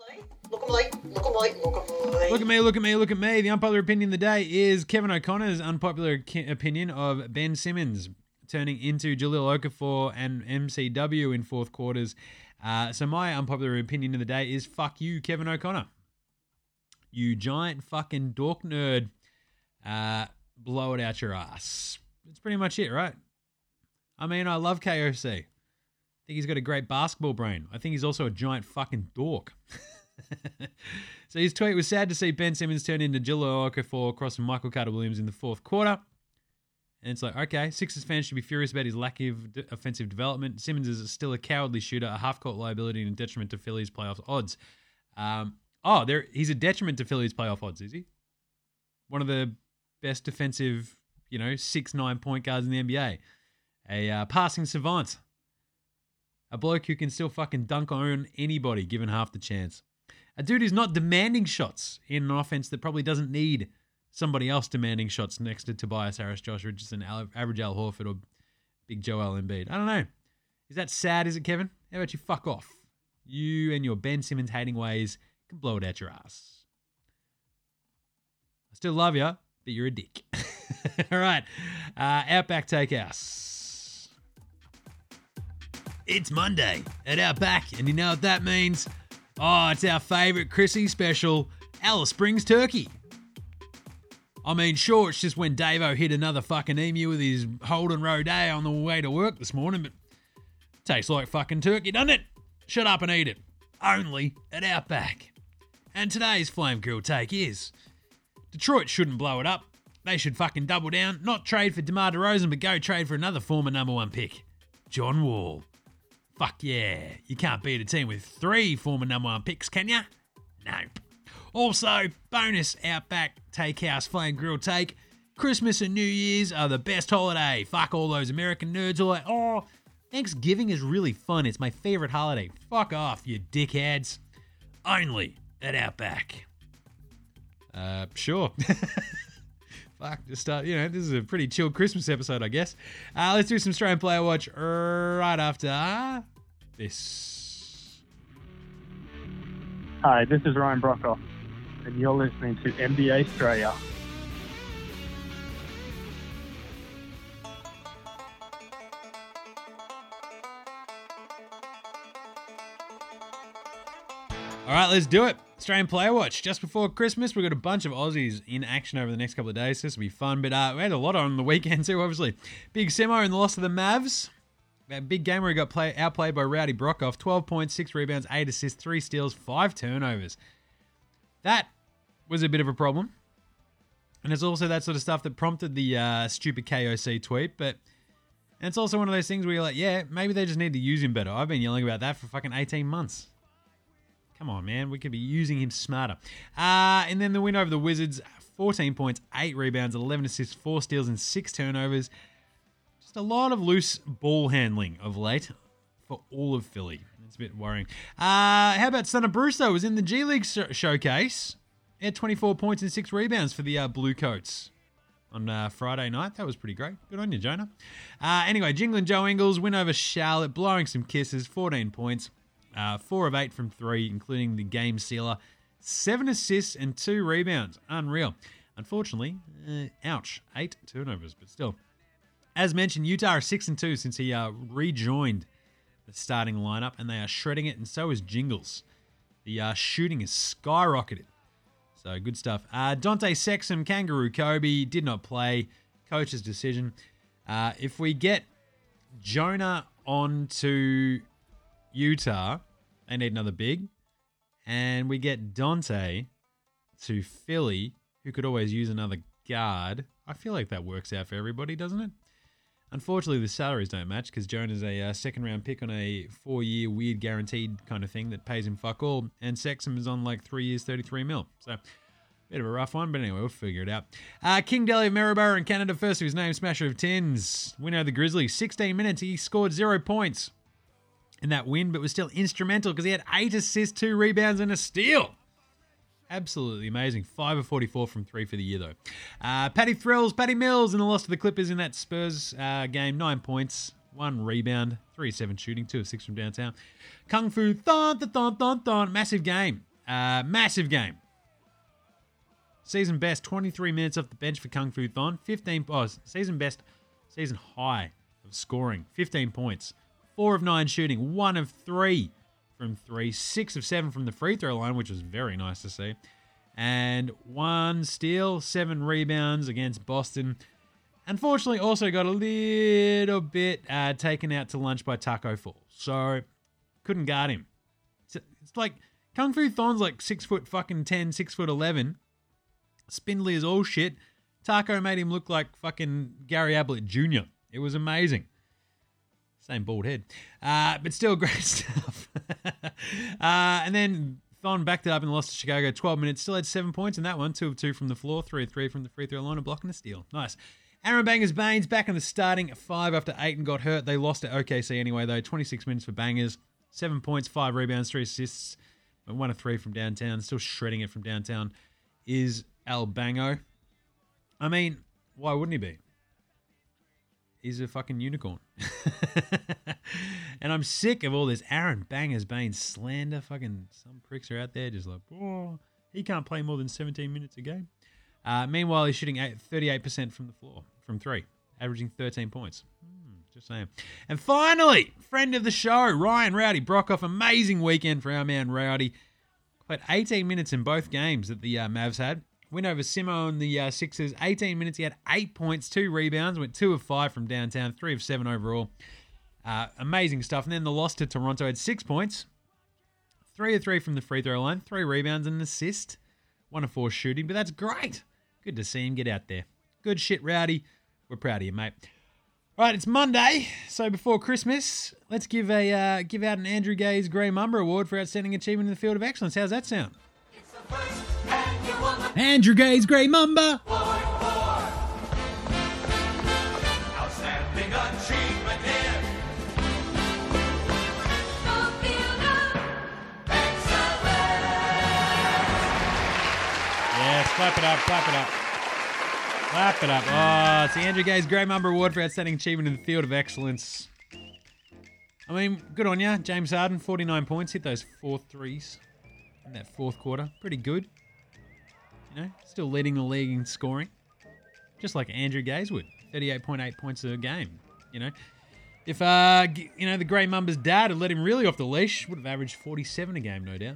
Look at me, look at me, look at me. Look at me, look at me, look at me. The unpopular opinion of the day is Kevin O'Connor's unpopular ki- opinion of Ben Simmons turning into Jahlil Okafor and M C W in fourth quarters. Uh, so my unpopular opinion of the day is fuck you, Kevin O'Connor. You giant fucking dork nerd. Uh, blow it out your ass. That's pretty much it, right? I mean, I love K O C. I think he's got a great basketball brain. I think he's also a giant fucking dork. So his tweet was sad to see Ben Simmons turn into Jahlil Okafor across from Michael Carter-Williams in the fourth quarter. And it's like, okay, Sixers fans should be furious about his lack of d- offensive development. Simmons is still a cowardly shooter, a half-court liability, and a detriment to Philly's playoff odds. Um, oh, there, he's a detriment to Philly's playoff odds, is he? One of the best defensive, you know, six, nine point guards in the N B A. A uh, passing savant. A bloke who can still fucking dunk on anybody given half the chance. A dude who's not demanding shots in an offense that probably doesn't need somebody else demanding shots next to Tobias Harris, Josh Richardson, average Al Horford, or Big Joel Embiid. I don't know. Is that sad, is it, Kevin? How about you fuck off? You and your Ben Simmons hating ways can blow it out your ass. I still love you, but you're a dick. All right. Uh, Outback Takehouse. It's Monday at Outback, and you know what that means? Oh, it's our favourite Chrissy special, Alice Springs Turkey. I mean, sure, it's just when Davo hit another fucking emu with his Holden Road Day on the way to work this morning, but tastes like fucking turkey, doesn't it? Shut up and eat it. Only at Outback. And today's Flame Grill take is, Detroit shouldn't blow it up. They should fucking double down, not trade for DeMar DeRozan, but go trade for another former number one pick, John Wall. Fuck yeah, you can't beat a team with three former number one picks, can ya? Nope. Also, bonus Outback Takehouse Flame Grill take. Christmas and New Year's are the best holiday. Fuck all those American nerds who are like, oh, Thanksgiving is really fun. It's my favorite holiday. Fuck off, you dickheads. Only at Outback. Uh, sure. Fuck, just start, you know, this is a pretty chill Christmas episode, I guess. Uh, let's do some Australian Player Watch right after this. Hi, this is Ryan Brockhoff, and you're listening to N B A Australia. All right, let's do it. Australian Player Watch. Just before Christmas, we've got a bunch of Aussies in action over the next couple of days. So this will be fun. But uh, we had a lot on the weekend too, obviously. Big Semo in the loss of the Mavs. That big game where he got play, outplayed by Rowdy Brockhoff. twelve points, six rebounds, eight assists, three steals, five turnovers. That was a bit of a problem. And it's also that sort of stuff that prompted the uh, stupid K O C tweet. But and it's also one of those things where you're like, yeah, maybe they just need to use him better. I've been yelling about that for fucking eighteen months. Come on, man. We could be using him smarter. Uh, and then the win over the Wizards, fourteen points, eight rebounds, eleven assists, four steals, and six turnovers. Just a lot of loose ball handling of late for all of Philly. It's a bit worrying. Uh, how about Stunner Brewster was in the G League sh- showcase. He had twenty-four points and six rebounds for the uh, Blue Coats on uh, Friday night. That was pretty great. Good on you, Jonah. Uh, anyway, Jingling Joe Ingles, win over Charlotte, blowing some kisses, fourteen points. Uh, four of eight from three, including the game sealer. Seven assists and two rebounds. Unreal. Unfortunately, uh, ouch, eight turnovers, but still. As mentioned, Utah are six and two since he uh, rejoined the starting lineup, and they are shredding it, and so is Jingles. The uh, shooting is skyrocketed. So good stuff. Uh, Dante Sexton, Kangaroo Kobe, did not play. Coach's decision. Uh, if we get Jonah on to Utah, they need another big. And we get Dante to Philly, who could always use another guard. I feel like that works out for everybody, doesn't it? Unfortunately, the salaries don't match because Jonah's a uh, second-round pick on a four-year weird guaranteed kind of thing that pays him fuck all. And Sexton is on like three years, thirty-three mil. So, bit of a rough one, but anyway, we'll figure it out. Uh, King Deli of Maryborough in Canada, first of his name, Smasher of Tins. Winner of the Grizzlies, sixteen minutes, he scored zero points in that win, but was still instrumental because he had eight assists, two rebounds, and a steal. Absolutely amazing. five of forty-four from three for the year, though. Uh, Patty Thrills, Patty Mills in the loss to the Clippers in that Spurs uh, game. Nine points, one rebound, three of seven shooting, two of six from downtown. Kung Fu Thon, Thon, Thon, Thon. Massive game Uh, massive game. Season best, twenty-three minutes off the bench for Kung Fu Thon. fifteen, oh, season best, season high of scoring, fifteen points. four of nine shooting, one of three from three, six of seven from the free throw line, which was very nice to see. And one steal, seven rebounds against Boston. Unfortunately, also got a little bit uh, taken out to lunch by Taco Fall. So, couldn't guard him. It's, it's like, Kung Fu Thon's like six foot fucking ten, six foot eleven. Spindly as all shit. Taco made him look like fucking Gary Ablett Junior It was amazing. Same bald head. Uh, but still great stuff. uh, and then Thon backed it up and lost to Chicago. twelve minutes. Still had seven points in that one. Two of two from the floor. Three of three from the free throw line. A block and a steal. Nice. Aaron Bangers Baines back in the starting five after Ayton got hurt. They lost to O K C anyway, though. twenty-six minutes for Bangers. Seven points, five rebounds, three assists. One of three from downtown. Still shredding it from downtown is Al Bango. I mean, why wouldn't he be? He's a fucking unicorn. And I'm sick of all this Aaron Bangers Baines slander. Fucking some pricks are out there just like, oh, he can't play more than seventeen minutes a game. Uh, meanwhile, he's shooting thirty-eight percent from the floor, from three, averaging thirteen points. Hmm, just saying. And finally, friend of the show, Ryan Rowdy Brockhoff. Amazing weekend for our man Rowdy. Played eighteen minutes in both games that the uh, Mavs had. Win over Simo and the uh, Sixers. eighteen minutes, he had eight points, two rebounds, went two of five from downtown, three of seven overall. Uh, amazing stuff. And then the loss to Toronto had six points, three of three from the free throw line, three rebounds and an assist, one of four shooting. But that's great. Good to see him get out there. Good shit, Rowdy. We're proud of you, mate. All right, it's Monday, so before Christmas, let's give a uh, give out an Andrew Gaze Grey Mumber Award for Outstanding Achievement in the Field of Excellence. How's that sound? Andrew Gaze Grey Mumber. Outstanding achievement in the field of excellence. Yes, clap it up, clap it up. Clap it up. Oh, it's the Andrew Gaze Grey Mumber Award for Outstanding Achievement in the Field of Excellence. I mean, good on ya. James Harden, forty-nine points. Hit those four threes in that fourth quarter. Pretty good. You know, still leading the league in scoring. Just like Andrew Gaze would. thirty-eight point eight points a game. You know, if, uh, you know, the Grey Mumber's dad had let him really off the leash, would have averaged forty-seven a game, no doubt.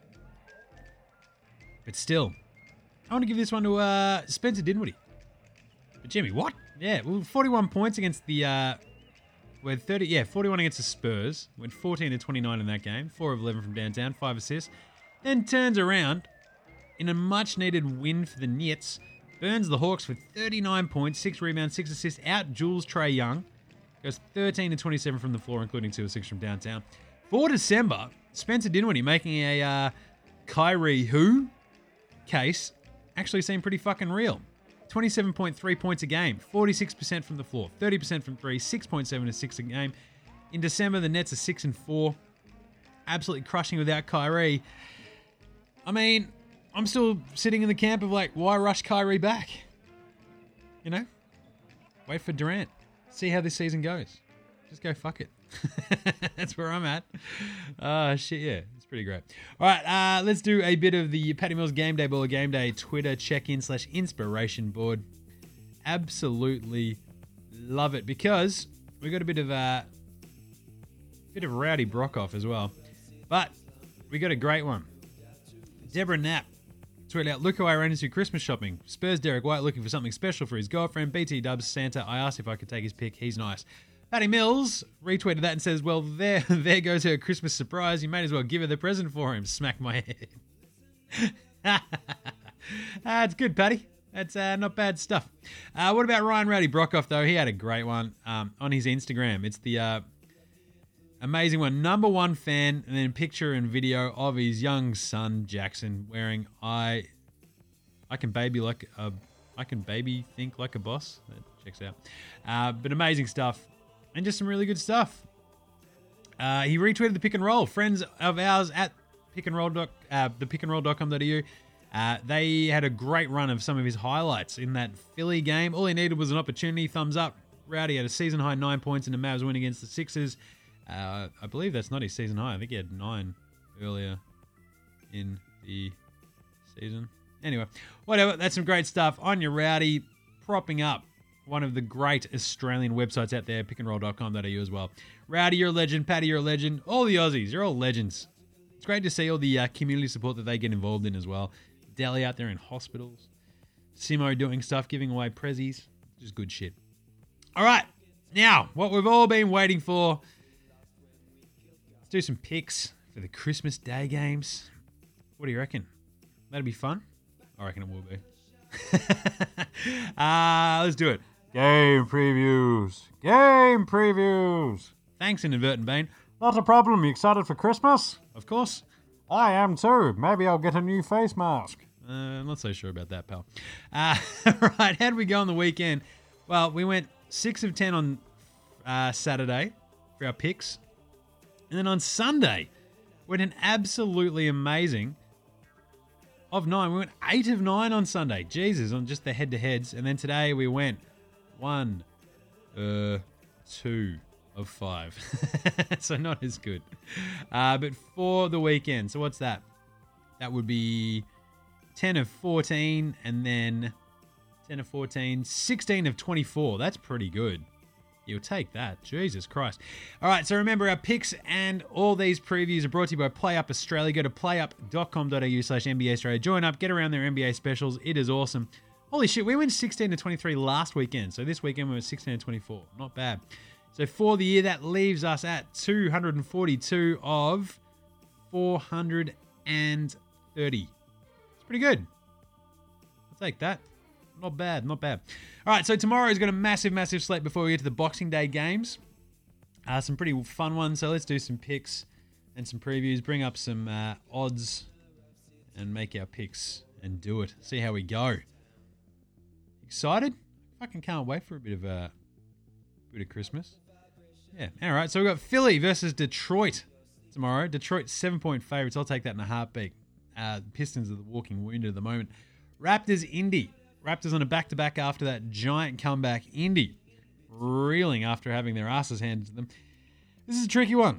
But still, I want to give this one to uh, Spencer Dinwiddie. But Jimmy, what? Yeah, well, forty-one points against the, uh, with thirty, yeah, forty-one against the Spurs. Went fourteen to twenty-nine in that game. four of eleven from downtown, five assists. Then turns around in a much-needed win for the Nets. Burns the Hawks for thirty-nine points, six rebounds, six assists. Out Jules Trae Young. Goes thirteen to twenty-seven from the floor, including two or six from downtown. For December, Spencer Dinwiddie making a uh, Kyrie who case actually seemed pretty fucking real. twenty-seven point three points a game, forty-six percent from the floor, thirty percent from three, six point seven assists a game. In December, the Nets are six and four. Absolutely crushing without Kyrie. I mean, I'm still sitting in the camp of like, why rush Kyrie back? You know? Wait for Durant. See how this season goes. Just go fuck it. That's where I'm at. Uh, shit, yeah. It's pretty great. All right, uh, let's do a bit of the Patty Mills Game Day Baller Game Day Twitter check-in slash inspiration board. Absolutely love it because we got a bit of a bit of Rowdy Brockhoff as well. But we got a great one. Deborah Knapp tweeted out, look who I ran into Christmas shopping. Spurs Derek White looking for something special for his girlfriend. B T Dubs Santa. I asked if I could take his pick. He's nice. Patty Mills retweeted that and says, well, there there goes her Christmas surprise. You might as well give her the present for him. Smack my head. uh, it's good, Patty. That's uh, not bad stuff. Uh, what about Ryan Rowdy Brockhoff, though? He had a great one um, on his Instagram. It's the uh, amazing one. Number one fan, and then picture and video of his young son, Jackson, wearing I I can baby like a I can baby think like a boss. That checks out. Uh, but amazing stuff. And just some really good stuff. Uh, he retweeted the pick and roll. Friends of ours at pick and roll doc, uh, the pick and roll dot com dot a u. Uh, they had a great run of some of his highlights in that Philly game. All he needed was an opportunity. Thumbs up. Rowdy had a season high nine points in the Mavs win against the Sixers. Uh, I believe that's not his season high. I think he had nine earlier in the season. Anyway, whatever. That's some great stuff on your Rowdy, propping up one of the great Australian websites out there, pick and roll dot com dot a u as well. Rowdy, you're a legend. Paddy, you're a legend. All the Aussies, you're all legends. It's great to see all the uh, community support that they get involved in as well. Delhi out there in hospitals. Simo doing stuff, giving away prezzies. Just good shit. All right. Now, what we've all been waiting for. Let's do some picks for the Christmas Day games. What do you reckon? That'll be fun? I reckon it will be. uh, let's do it. Game previews. Game previews. Thanks, Inadvertent Bane. Not a problem. You excited for Christmas? Of course. I am too. Maybe I'll get a new face mask. Uh, I'm not so sure about that, pal. Uh, right, how did we go on the weekend? Well, we went six of ten on uh, Saturday for our picks. And then on Sunday, we went an absolutely amazing of nine. We went eight of nine on Sunday. Jesus, on just the head-to-heads. And then today we went one, uh, two of five. So not as good. Uh, but for the weekend, so what's that? That would be ten of fourteen, and then ten of fourteen, sixteen of twenty-four. That's pretty good. You'll take that. Jesus Christ. All right, so remember our picks and all these previews are brought to you by PlayUp Australia. Go to playup dot com dot a u slash N B A Australia. Join up, get around their N B A specials. It is awesome. Holy shit, we went sixteen to twenty-three last weekend. So this weekend we went sixteen to twenty-four. Not bad. So for the year, that leaves us at two hundred forty-two of four hundred thirty. It's pretty good. I'll take that. Not bad, not bad. All right, so tomorrow's got a massive, massive slate before we get to the Boxing Day games. Uh, some pretty fun ones, so let's do some picks and some previews, bring up some uh, odds and make our picks and do it. See how we go. Excited? Fucking can't wait for a bit of a bit of Christmas. Yeah, all right, so we've got Philly versus Detroit tomorrow. Detroit seven-point favorites. I'll take that in a heartbeat. Uh, Pistons are the walking wounded at the moment. Raptors, Indy. Raptors on a back-to-back after that giant comeback. Indy reeling after having their asses handed to them. This is a tricky one.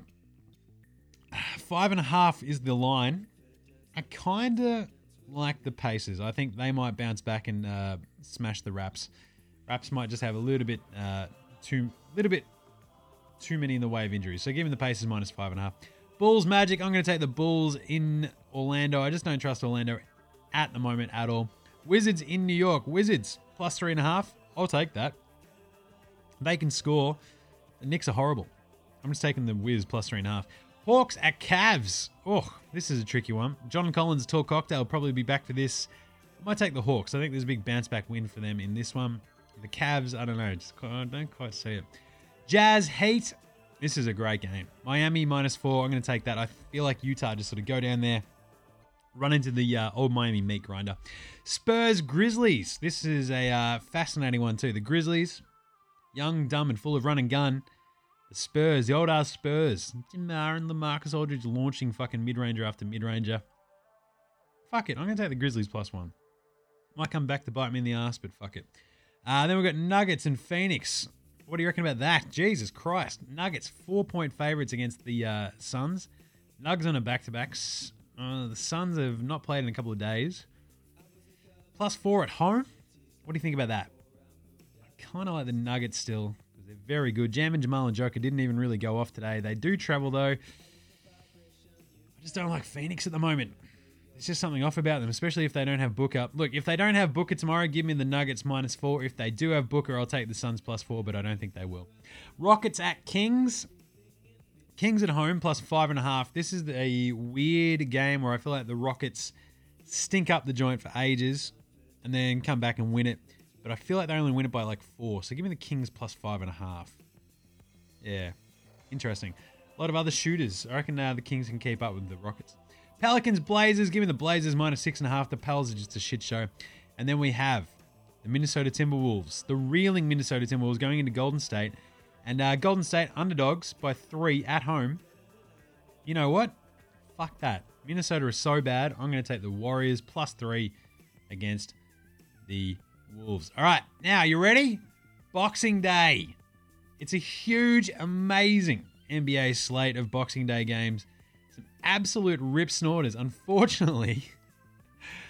Five and a half is the line. I kind of like the Pacers. I think they might bounce back and uh, smash the Raps. Raps might just have a little bit uh, too, little bit too many in the way of injuries. So give me the Pacers minus five and a half. Bulls, Magic. I'm going to take the Bulls in Orlando. I just don't trust Orlando at the moment at all. Wizards in New York. Wizards plus three and a half. I'll take that. They can score. The Knicks are horrible. I'm just taking the Wiz plus three and a half. Hawks at Cavs. Oh, this is a tricky one. John Collins, tall cocktail, will probably be back for this. I might take the Hawks. I think there's a big bounce back win for them in this one. The Cavs, I don't know. Just I don't quite see it. Jazz, Heat. This is a great game. Miami minus four. I'm going to take that. I feel like Utah just sort of go down there, run into the uh, old Miami meat grinder. Spurs, Grizzlies. This is a uh, fascinating one too. The Grizzlies, young, dumb, and full of run and gun. The Spurs, the old ass Spurs. Demar and LaMarcus Aldridge launching fucking mid-ranger after mid-ranger. Fuck it. I'm going to take the Grizzlies plus one. Might come back to bite me in the ass, but fuck it. Uh, then we've got Nuggets and Phoenix. What do you reckon about that? Jesus Christ. Nuggets, four-point favorites against the uh, Suns. Nuggets on a back-to-back. Uh, the Suns have not played in a couple of days. Plus four at home. What do you think about that? I kind of like the Nuggets still, because they're very good. Jam and Jamal and Joker didn't even really go off today. They do travel, though. I just don't like Phoenix at the moment. There's just something off about them, especially if they don't have Booker. Look, if they don't have Booker tomorrow, give me the Nuggets minus four. If they do have Booker, I'll take the Suns plus four, but I don't think they will. Rockets at Kings. Kings at home, plus five and a half. This is a weird game where I feel like the Rockets stink up the joint for ages and then come back and win it. But I feel like they only win it by like four. So give me the Kings plus five and a half. Yeah, interesting. A lot of other shooters. I reckon uh, the Kings can keep up with the Rockets. Pelicans, Blazers. Give me the Blazers minus six and a half. The Pels are just a shit show. And then we have the Minnesota Timberwolves. The reeling Minnesota Timberwolves going into Golden State. And uh, Golden State underdogs by three at home. You know what? Fuck that. Minnesota is so bad. I'm going to take the Warriors plus three against the Wolves. All right. Now, you ready? Boxing Day. It's a huge, amazing N B A slate of Boxing Day games. Some absolute rip snorters. Unfortunately,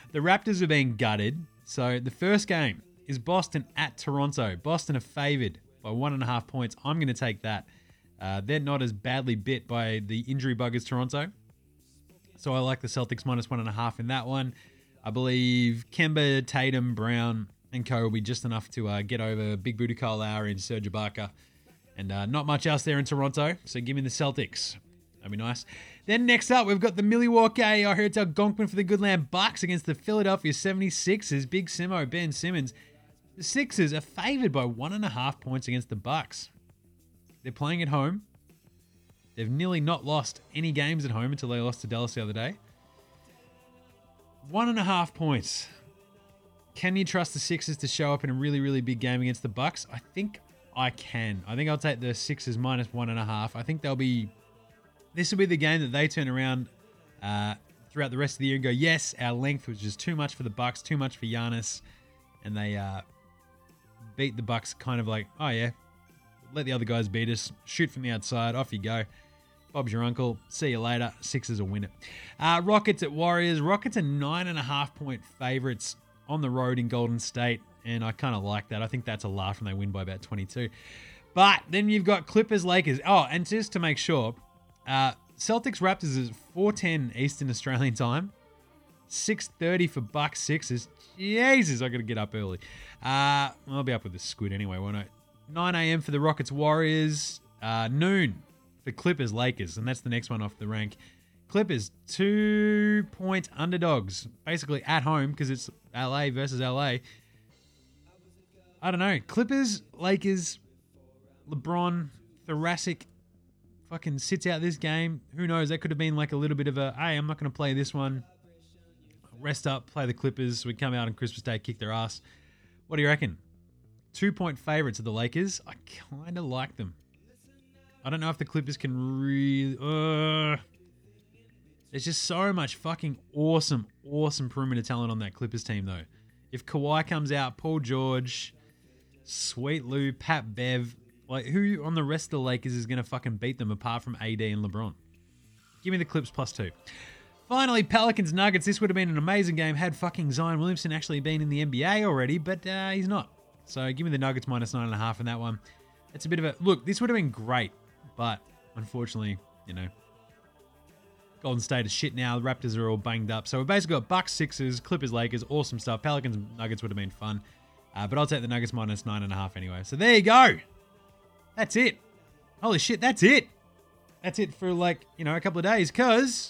The Raptors are being gutted. So the first game is Boston at Toronto. Boston are favored by one and a half points. I'm going to take that. Uh, they're not as badly bit by the injury bug as Toronto. So I like the Celtics minus one and a half in that one. I believe Kemba, Tatum, Brown, and co will be just enough to uh, get over Big Booty Kyle Lowry and Serge Ibaka. And uh, not much else there in Toronto. So give me the Celtics. That'd be nice. Then next up, we've got the Milwaukee Oherta Algonquin for the Goodland Bucks against the Philadelphia seventy-sixers. Big Simo, Ben Simmons. The Sixers are favored by one and a half points against the Bucks. They're playing at home. They've nearly not lost any games at home until they lost to Dallas the other day. One and a half points. Can you trust the Sixers to show up in a really, really big game against the Bucks? I think I can. I think I'll take the Sixers minus one and a half. I think they'll be... This will be the game that they turn around uh, throughout the rest of the year and go, yes, our length was just too much for the Bucks, too much for Giannis. And they uh, beat the Bucks kind of like, oh yeah, let the other guys beat us. Shoot from the outside. Off you go. Bob's your uncle. See you later. Sixers will win it. Uh, Rockets at Warriors. Rockets are nine and a half point favorites on the road in Golden State. And I kind of like that. I think that's a laugh when they win by about twenty-two. But then you've got Clippers, Lakers. Oh, and just to make sure, uh, Celtics Raptors is four ten Eastern Australian time. six thirty for Bucks Sixers. Jesus, I got to get up early. Uh, I'll be up with the squid anyway, won't I? nine a.m. for the Rockets Warriors. Uh, noon for Clippers Lakers. And that's the next one off the rank. Clippers, two-point underdogs. Basically at home because it's L A versus L A. I don't know. Clippers, Lakers, LeBron, thoracic fucking sits out this game. Who knows? That could have been like a little bit of a, hey, I'm not going to play this one. Rest up, play the Clippers. We come out on Christmas Day, kick their ass. What do you reckon? Two-point favorites of the Lakers. I kind of like them. I don't know if the Clippers can really... Uh, there's just so much fucking awesome, awesome perimeter talent on that Clippers team, though. If Kawhi comes out, Paul George, Sweet Lou, Pat Bev, like who on the rest of the Lakers is going to fucking beat them apart from A D and LeBron? Give me the Clips plus two. Finally, Pelicans Nuggets. This would have been an amazing game had fucking Zion Williamson actually been in the N B A already, but uh, he's not. So give me the Nuggets minus nine and a half in that one. It's a bit of a look. This would have been great, but unfortunately, you know, Golden State is shit now. The Raptors are all banged up. So we've basically got Bucks, Sixers, Clippers, Lakers, awesome stuff. Pelicans, Nuggets would have been fun, uh, but I'll take the Nuggets minus nine and a half anyway. So there you go. That's it. Holy shit, that's it. That's it for like you know a couple of days because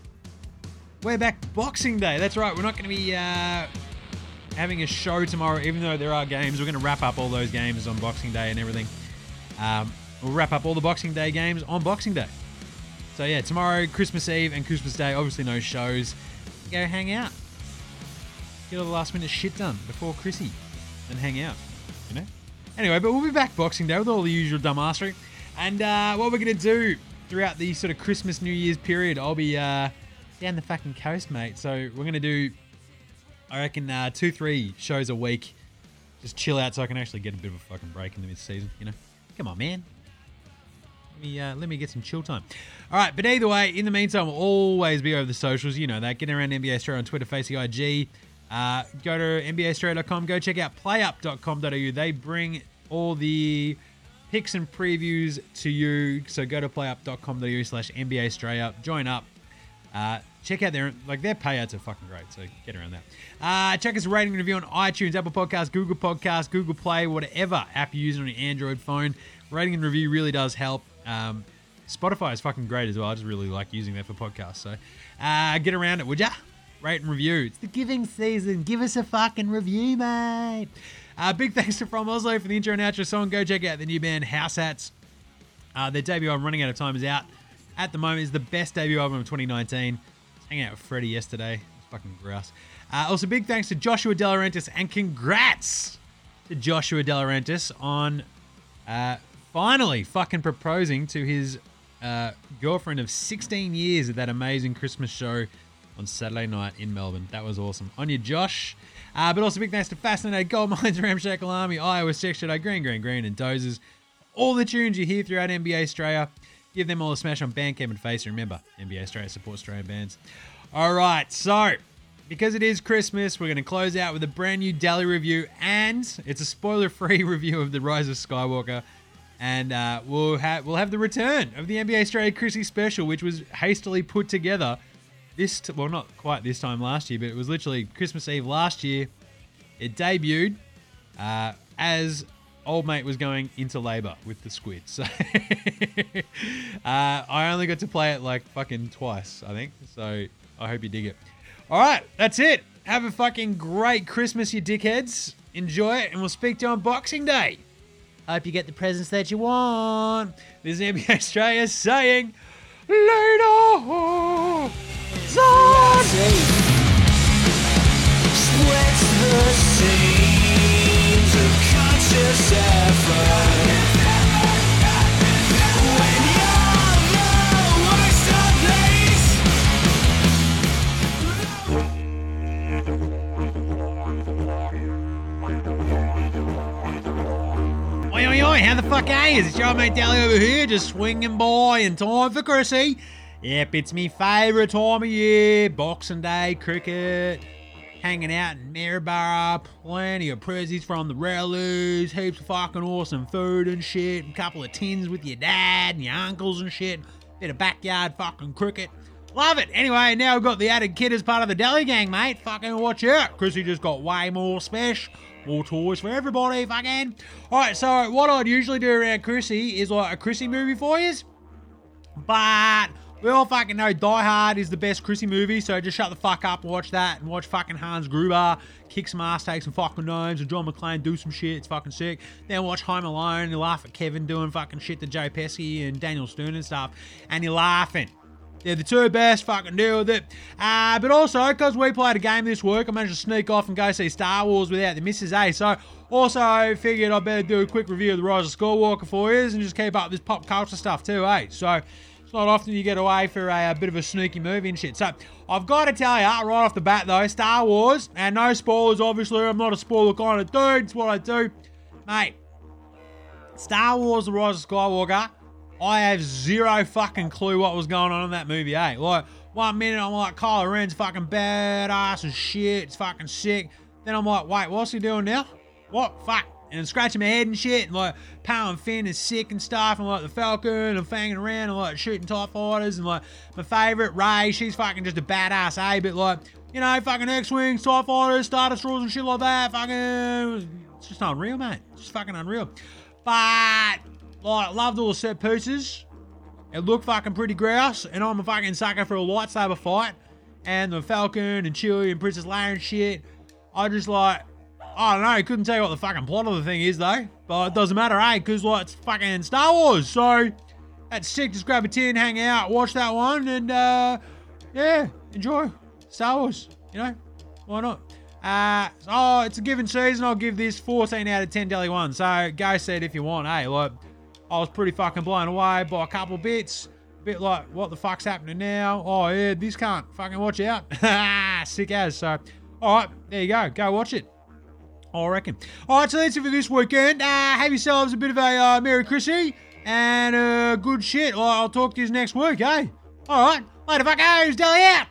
we're back Boxing Day. That's right. We're not going to be uh, having a show tomorrow, even though there are games. We're going to wrap up all those games on Boxing Day and everything. Um, we'll wrap up all the Boxing Day games on Boxing Day. So yeah, tomorrow, Christmas Eve and Christmas Day, obviously no shows. Go hang out. Get all the last minute shit done before Chrissy and hang out, you know? Anyway, but we'll be back Boxing Day with all the usual dumbassery. And uh, what we're going to do throughout the sort of Christmas, New Year's period, I'll be uh, down the fucking coast, mate. So we're going to do, I reckon, uh, two, three shows a week. Just chill out so I can actually get a bit of a fucking break in the mid-season, you know? Come on, man. Let me, uh, let me get some chill time. All right, but either way, in the meantime, we'll always be over the socials. You know that. Get around N B A Australia on Twitter, Facey I G. Uh, go to N B A Australia dot com. Go check out play up dot com dot a u. They bring all the picks and previews to you. So go to play up dot com dot a u slash N B A Australia. Join up. Uh, check out their, like, their payouts are fucking great. So get around that. Uh, check us a rating and review on iTunes, Apple Podcasts, Google Podcasts, Google Play, whatever app you use on your Android phone. Rating and review really does help. Um, Spotify is fucking great as well. I just really like using that for podcasts. So uh, get around it, would ya? Rate and review. It's the giving season. Give us a fucking review, mate. Uh, big thanks to From Oslo for the intro and outro song. Go check out the new band House Hats. Uh, their debut album, Running Out of Time, is out at the moment. Is the best debut album of twenty nineteen. I was hanging out with Freddie yesterday. It's fucking grouse. Uh, also, big thanks to Joshua De Laurentiis, and congrats to Joshua De Laurentiis on uh, finally fucking proposing to his uh, girlfriend of sixteen years at that amazing Christmas show on Saturday night in Melbourne. That was awesome. On you, Josh. Uh, but also big thanks to Fascinated, Gold Mines, Ramshackle Army, Iowa Sex Shadow, Green, Green, Green, and Dozers. All the tunes you hear throughout N B A Australia. Give them all a smash on Bandcamp and Face. Remember, N B A Australia supports Australian bands. All right, so because it is Christmas, we're going to close out with a brand new Deli review, and it's a spoiler-free review of The Rise of Skywalker. And uh, we'll have we'll have the return of the N B A Australia Chrissy special, which was hastily put together this t- well, not quite this time last year, but it was literally Christmas Eve last year. It debuted uh, as old mate was going into labour with the squid. So uh, I only got to play it like fucking twice, I think. So I hope you dig it. All right, that's it. Have a fucking great Christmas, you dickheads. Enjoy it, and we'll speak to you on Boxing Day. Hope you get the presents that you want. This is N B A Australia saying, later, Zod! Splits the seams of conscious effort. When you're the worst of place. Oi, oi, oi, how the fuck are you? It's your old mate Dally over here, just swinging by in time for Chrissy. Yep, it's me favourite time of year, Boxing Day, cricket, hanging out in Maryborough, plenty of prezzies from the rallies, heaps of fucking awesome food and shit, a couple of tins with your dad and your uncles and shit, bit of backyard fucking cricket. Love it. Anyway, now we've got the added kid as part of the Deli gang, mate. Fucking watch out. Chrissy just got way more special. More toys for everybody, fucking. Alright, so what I'd usually do around Chrissy is like a Chrissy movie for yous. But we all fucking know Die Hard is the best Chrissy movie, so just shut the fuck up and watch that, and watch fucking Hans Gruber kick some ass, take some fucking names, and John McClane do some shit. It's fucking sick. Then watch Home Alone, and you laugh at Kevin doing fucking shit to Joe Pesci and Daniel Stern and stuff, and you're laughing. They're the two best, fucking deal with it. Uh, but also, because we played a game this week, I managed to sneak off and go see Star Wars without the missus, eh? So, also figured I'd better do a quick review of The Rise of Skywalker for you and just keep up with this pop culture stuff too, eh? So, it's not often you get away for a, a bit of a sneaky movie and shit. So, I've got to tell you, right off the bat though, Star Wars, and no spoilers obviously, I'm not a spoiler kind of dude, it's what I do. Mate, Star Wars The Rise of Skywalker, I have zero fucking clue what was going on in that movie, eh? Like, one minute I'm like, Kylo Ren's fucking badass as shit, it's fucking sick. Then I'm like, wait, what's he doing now? What? Fuck. And I'm scratching my head and shit, and like, Poe and Finn is sick and stuff, and like, the Falcon, and I'm fanging around, and like, shooting TIE fighters, and like, my favourite, Rey, she's fucking just a badass, eh? But like, you know, fucking X-Wings, TIE fighters, Star Destroyers and shit like that, fucking, it's just unreal, mate. It's just fucking unreal. But, like, loved all the set pieces. It looked fucking pretty grouse, and I'm a fucking sucker for a lightsaber fight. And the Falcon and Chewie and Princess Leia and shit. I just like, I don't know, couldn't tell you what the fucking plot of the thing is though. But it doesn't matter, eh? Because like, it's fucking Star Wars. So, that's sick. Just grab a tin, hang out, watch that one, and uh, yeah, enjoy Star Wars. You know, why not? Uh, oh, it's a given season. I'll give this fourteen out of ten Deli one. So, go see it if you want, eh? Like, I was pretty fucking blown away by a couple of bits. A bit like, what the fuck's happening now? Oh, yeah, this can't fucking watch out. Sick as. So, alright, there you go. Go watch it. I reckon. Alright, so that's it for this weekend. Uh, have yourselves a bit of a uh, Merry Chrissy and uh, good shit. I'll, I'll talk to you next week, eh? Alright, later fuckers. Deli out.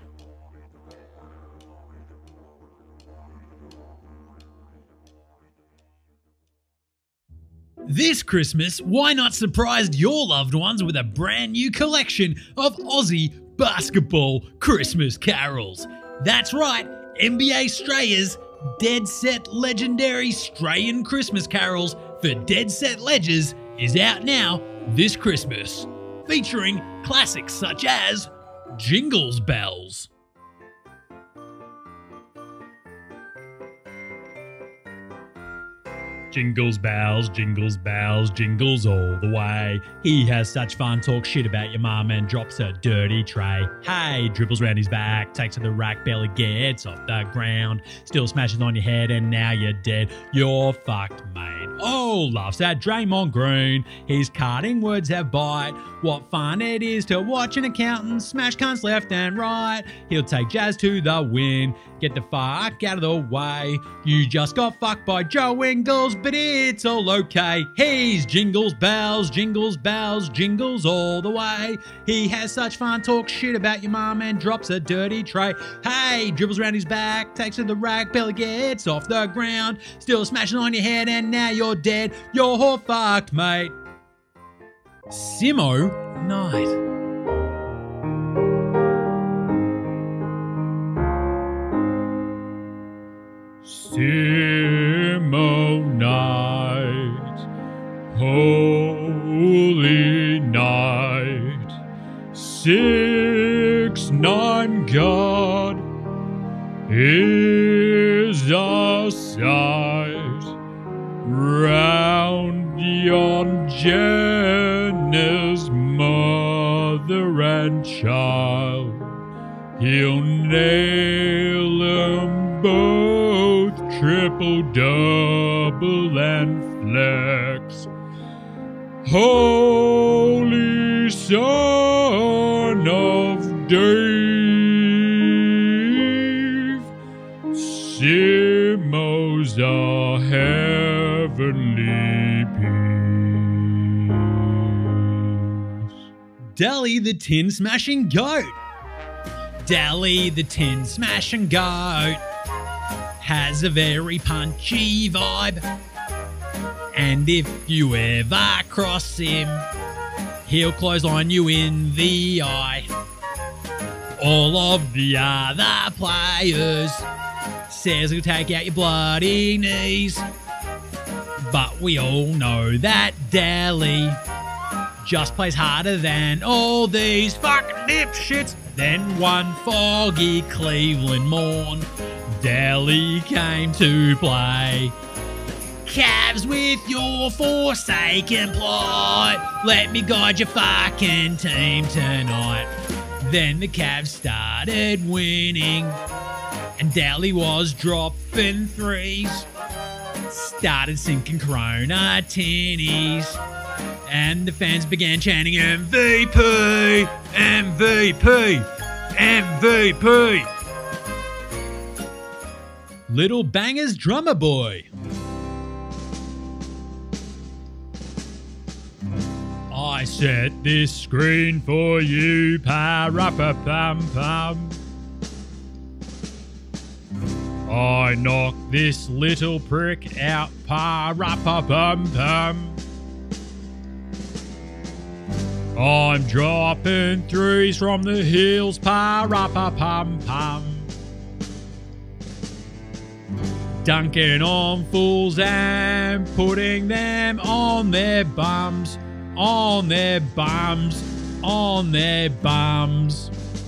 This Christmas, why not surprise your loved ones with a brand new collection of Aussie basketball Christmas carols? That's right, N B A Australia's Dead Set Legendary Australian Christmas Carols for Dead Set Ledgers is out now this Christmas, featuring classics such as Jingles Bells. Jingles bells, jingles bells, jingles all the way. He has such fun, talk shit about your mum and drops a dirty tray. Hey, dribbles round his back, takes to the rack, barely gets off the ground. Still smashes on your head and now you're dead. You're fucked, mate. Oh, laughs at Draymond Green. His cutting words have bite. What fun it is to watch an accountant smash cunts left and right. He'll take Jazz to the win. Get the fuck out of the way. You just got fucked by Joe Ingles, but it's all okay. He's jingles bells, jingles bells, jingles all the way. He has such fun, talks shit about your mum and drops a dirty tray. Hey, dribbles around his back, takes to the rack, barely gets off the ground. Still smashing on your head and now you're dead. You're all fucked, mate. Simo Knight. Simo Knight, holy night, six nine God is a sight round yon Jenna's mother and child. He'll nail 'em both, triple, double, and flex. Holy Son of Dave, Simo's a heavenly piece. Dally the Tin Smashing Goat. Dally the Tin Smashing Goat has a very punchy vibe. And if you ever cross him, he'll clothesline you in the eye. All of the other players says he'll take out your bloody knees. But we all know that Dally just plays harder than all these fucking dipshits. Then one foggy Cleveland morn, Dally came to play. Cavs with your forsaken plot, let me guide your fucking team tonight. Then the Cavs started winning, and Dally was dropping threes. Started sinking Corona tinnies, and the fans began chanting M V P, M V P, M V P. Little Bangers Drummer Boy. I set this screen for you, pa-ra-pa-pum-pum. I knock this little prick out, pa-ra-pa-pum-pum. I'm dropping threes from the hills, pa-ra-pa-pum-pum. Dunking on fools and putting them on their bums, on their bums, on their bums.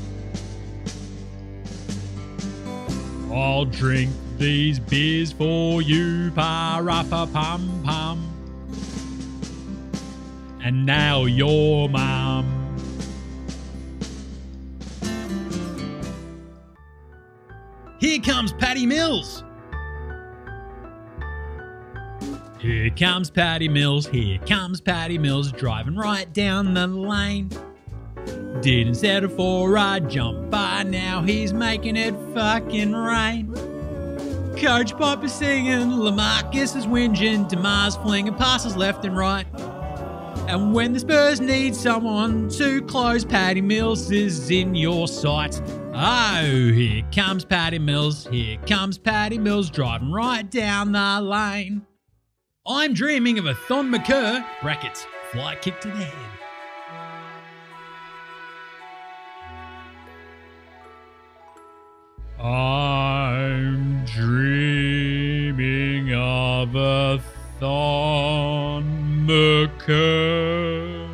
I'll drink these beers for you, pa-ra-pa-pum-pum, and now your mum. Here comes Patty Mills. Here comes Patty Mills, here comes Patty Mills, driving right down the lane. Didn't settle for a jumper, now he's making it fucking rain. Coach Pop is singing, LaMarcus is whinging, DeMar's flinging passes left and right. And when the Spurs need someone to close, Patty Mills is in your sights. Oh, here comes Patty Mills, here comes Patty Mills, driving right down the lane. I'm dreaming of a Thon McCurr, brackets, fly kick to the head. I'm dreaming of a Thon McCurr,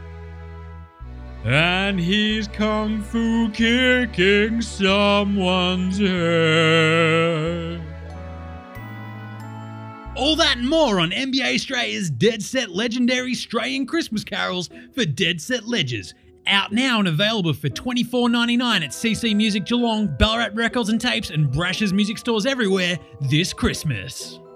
and he's kung fu kicking someone's head. All that and more on N B A Australia's Dead Set Legendary Australian Christmas Carols for Dead Set Ledgers. Out now and available for twenty-four dollars ninety-nine at C C Music Geelong, Ballarat Records and Tapes, and Brash's music stores everywhere this Christmas.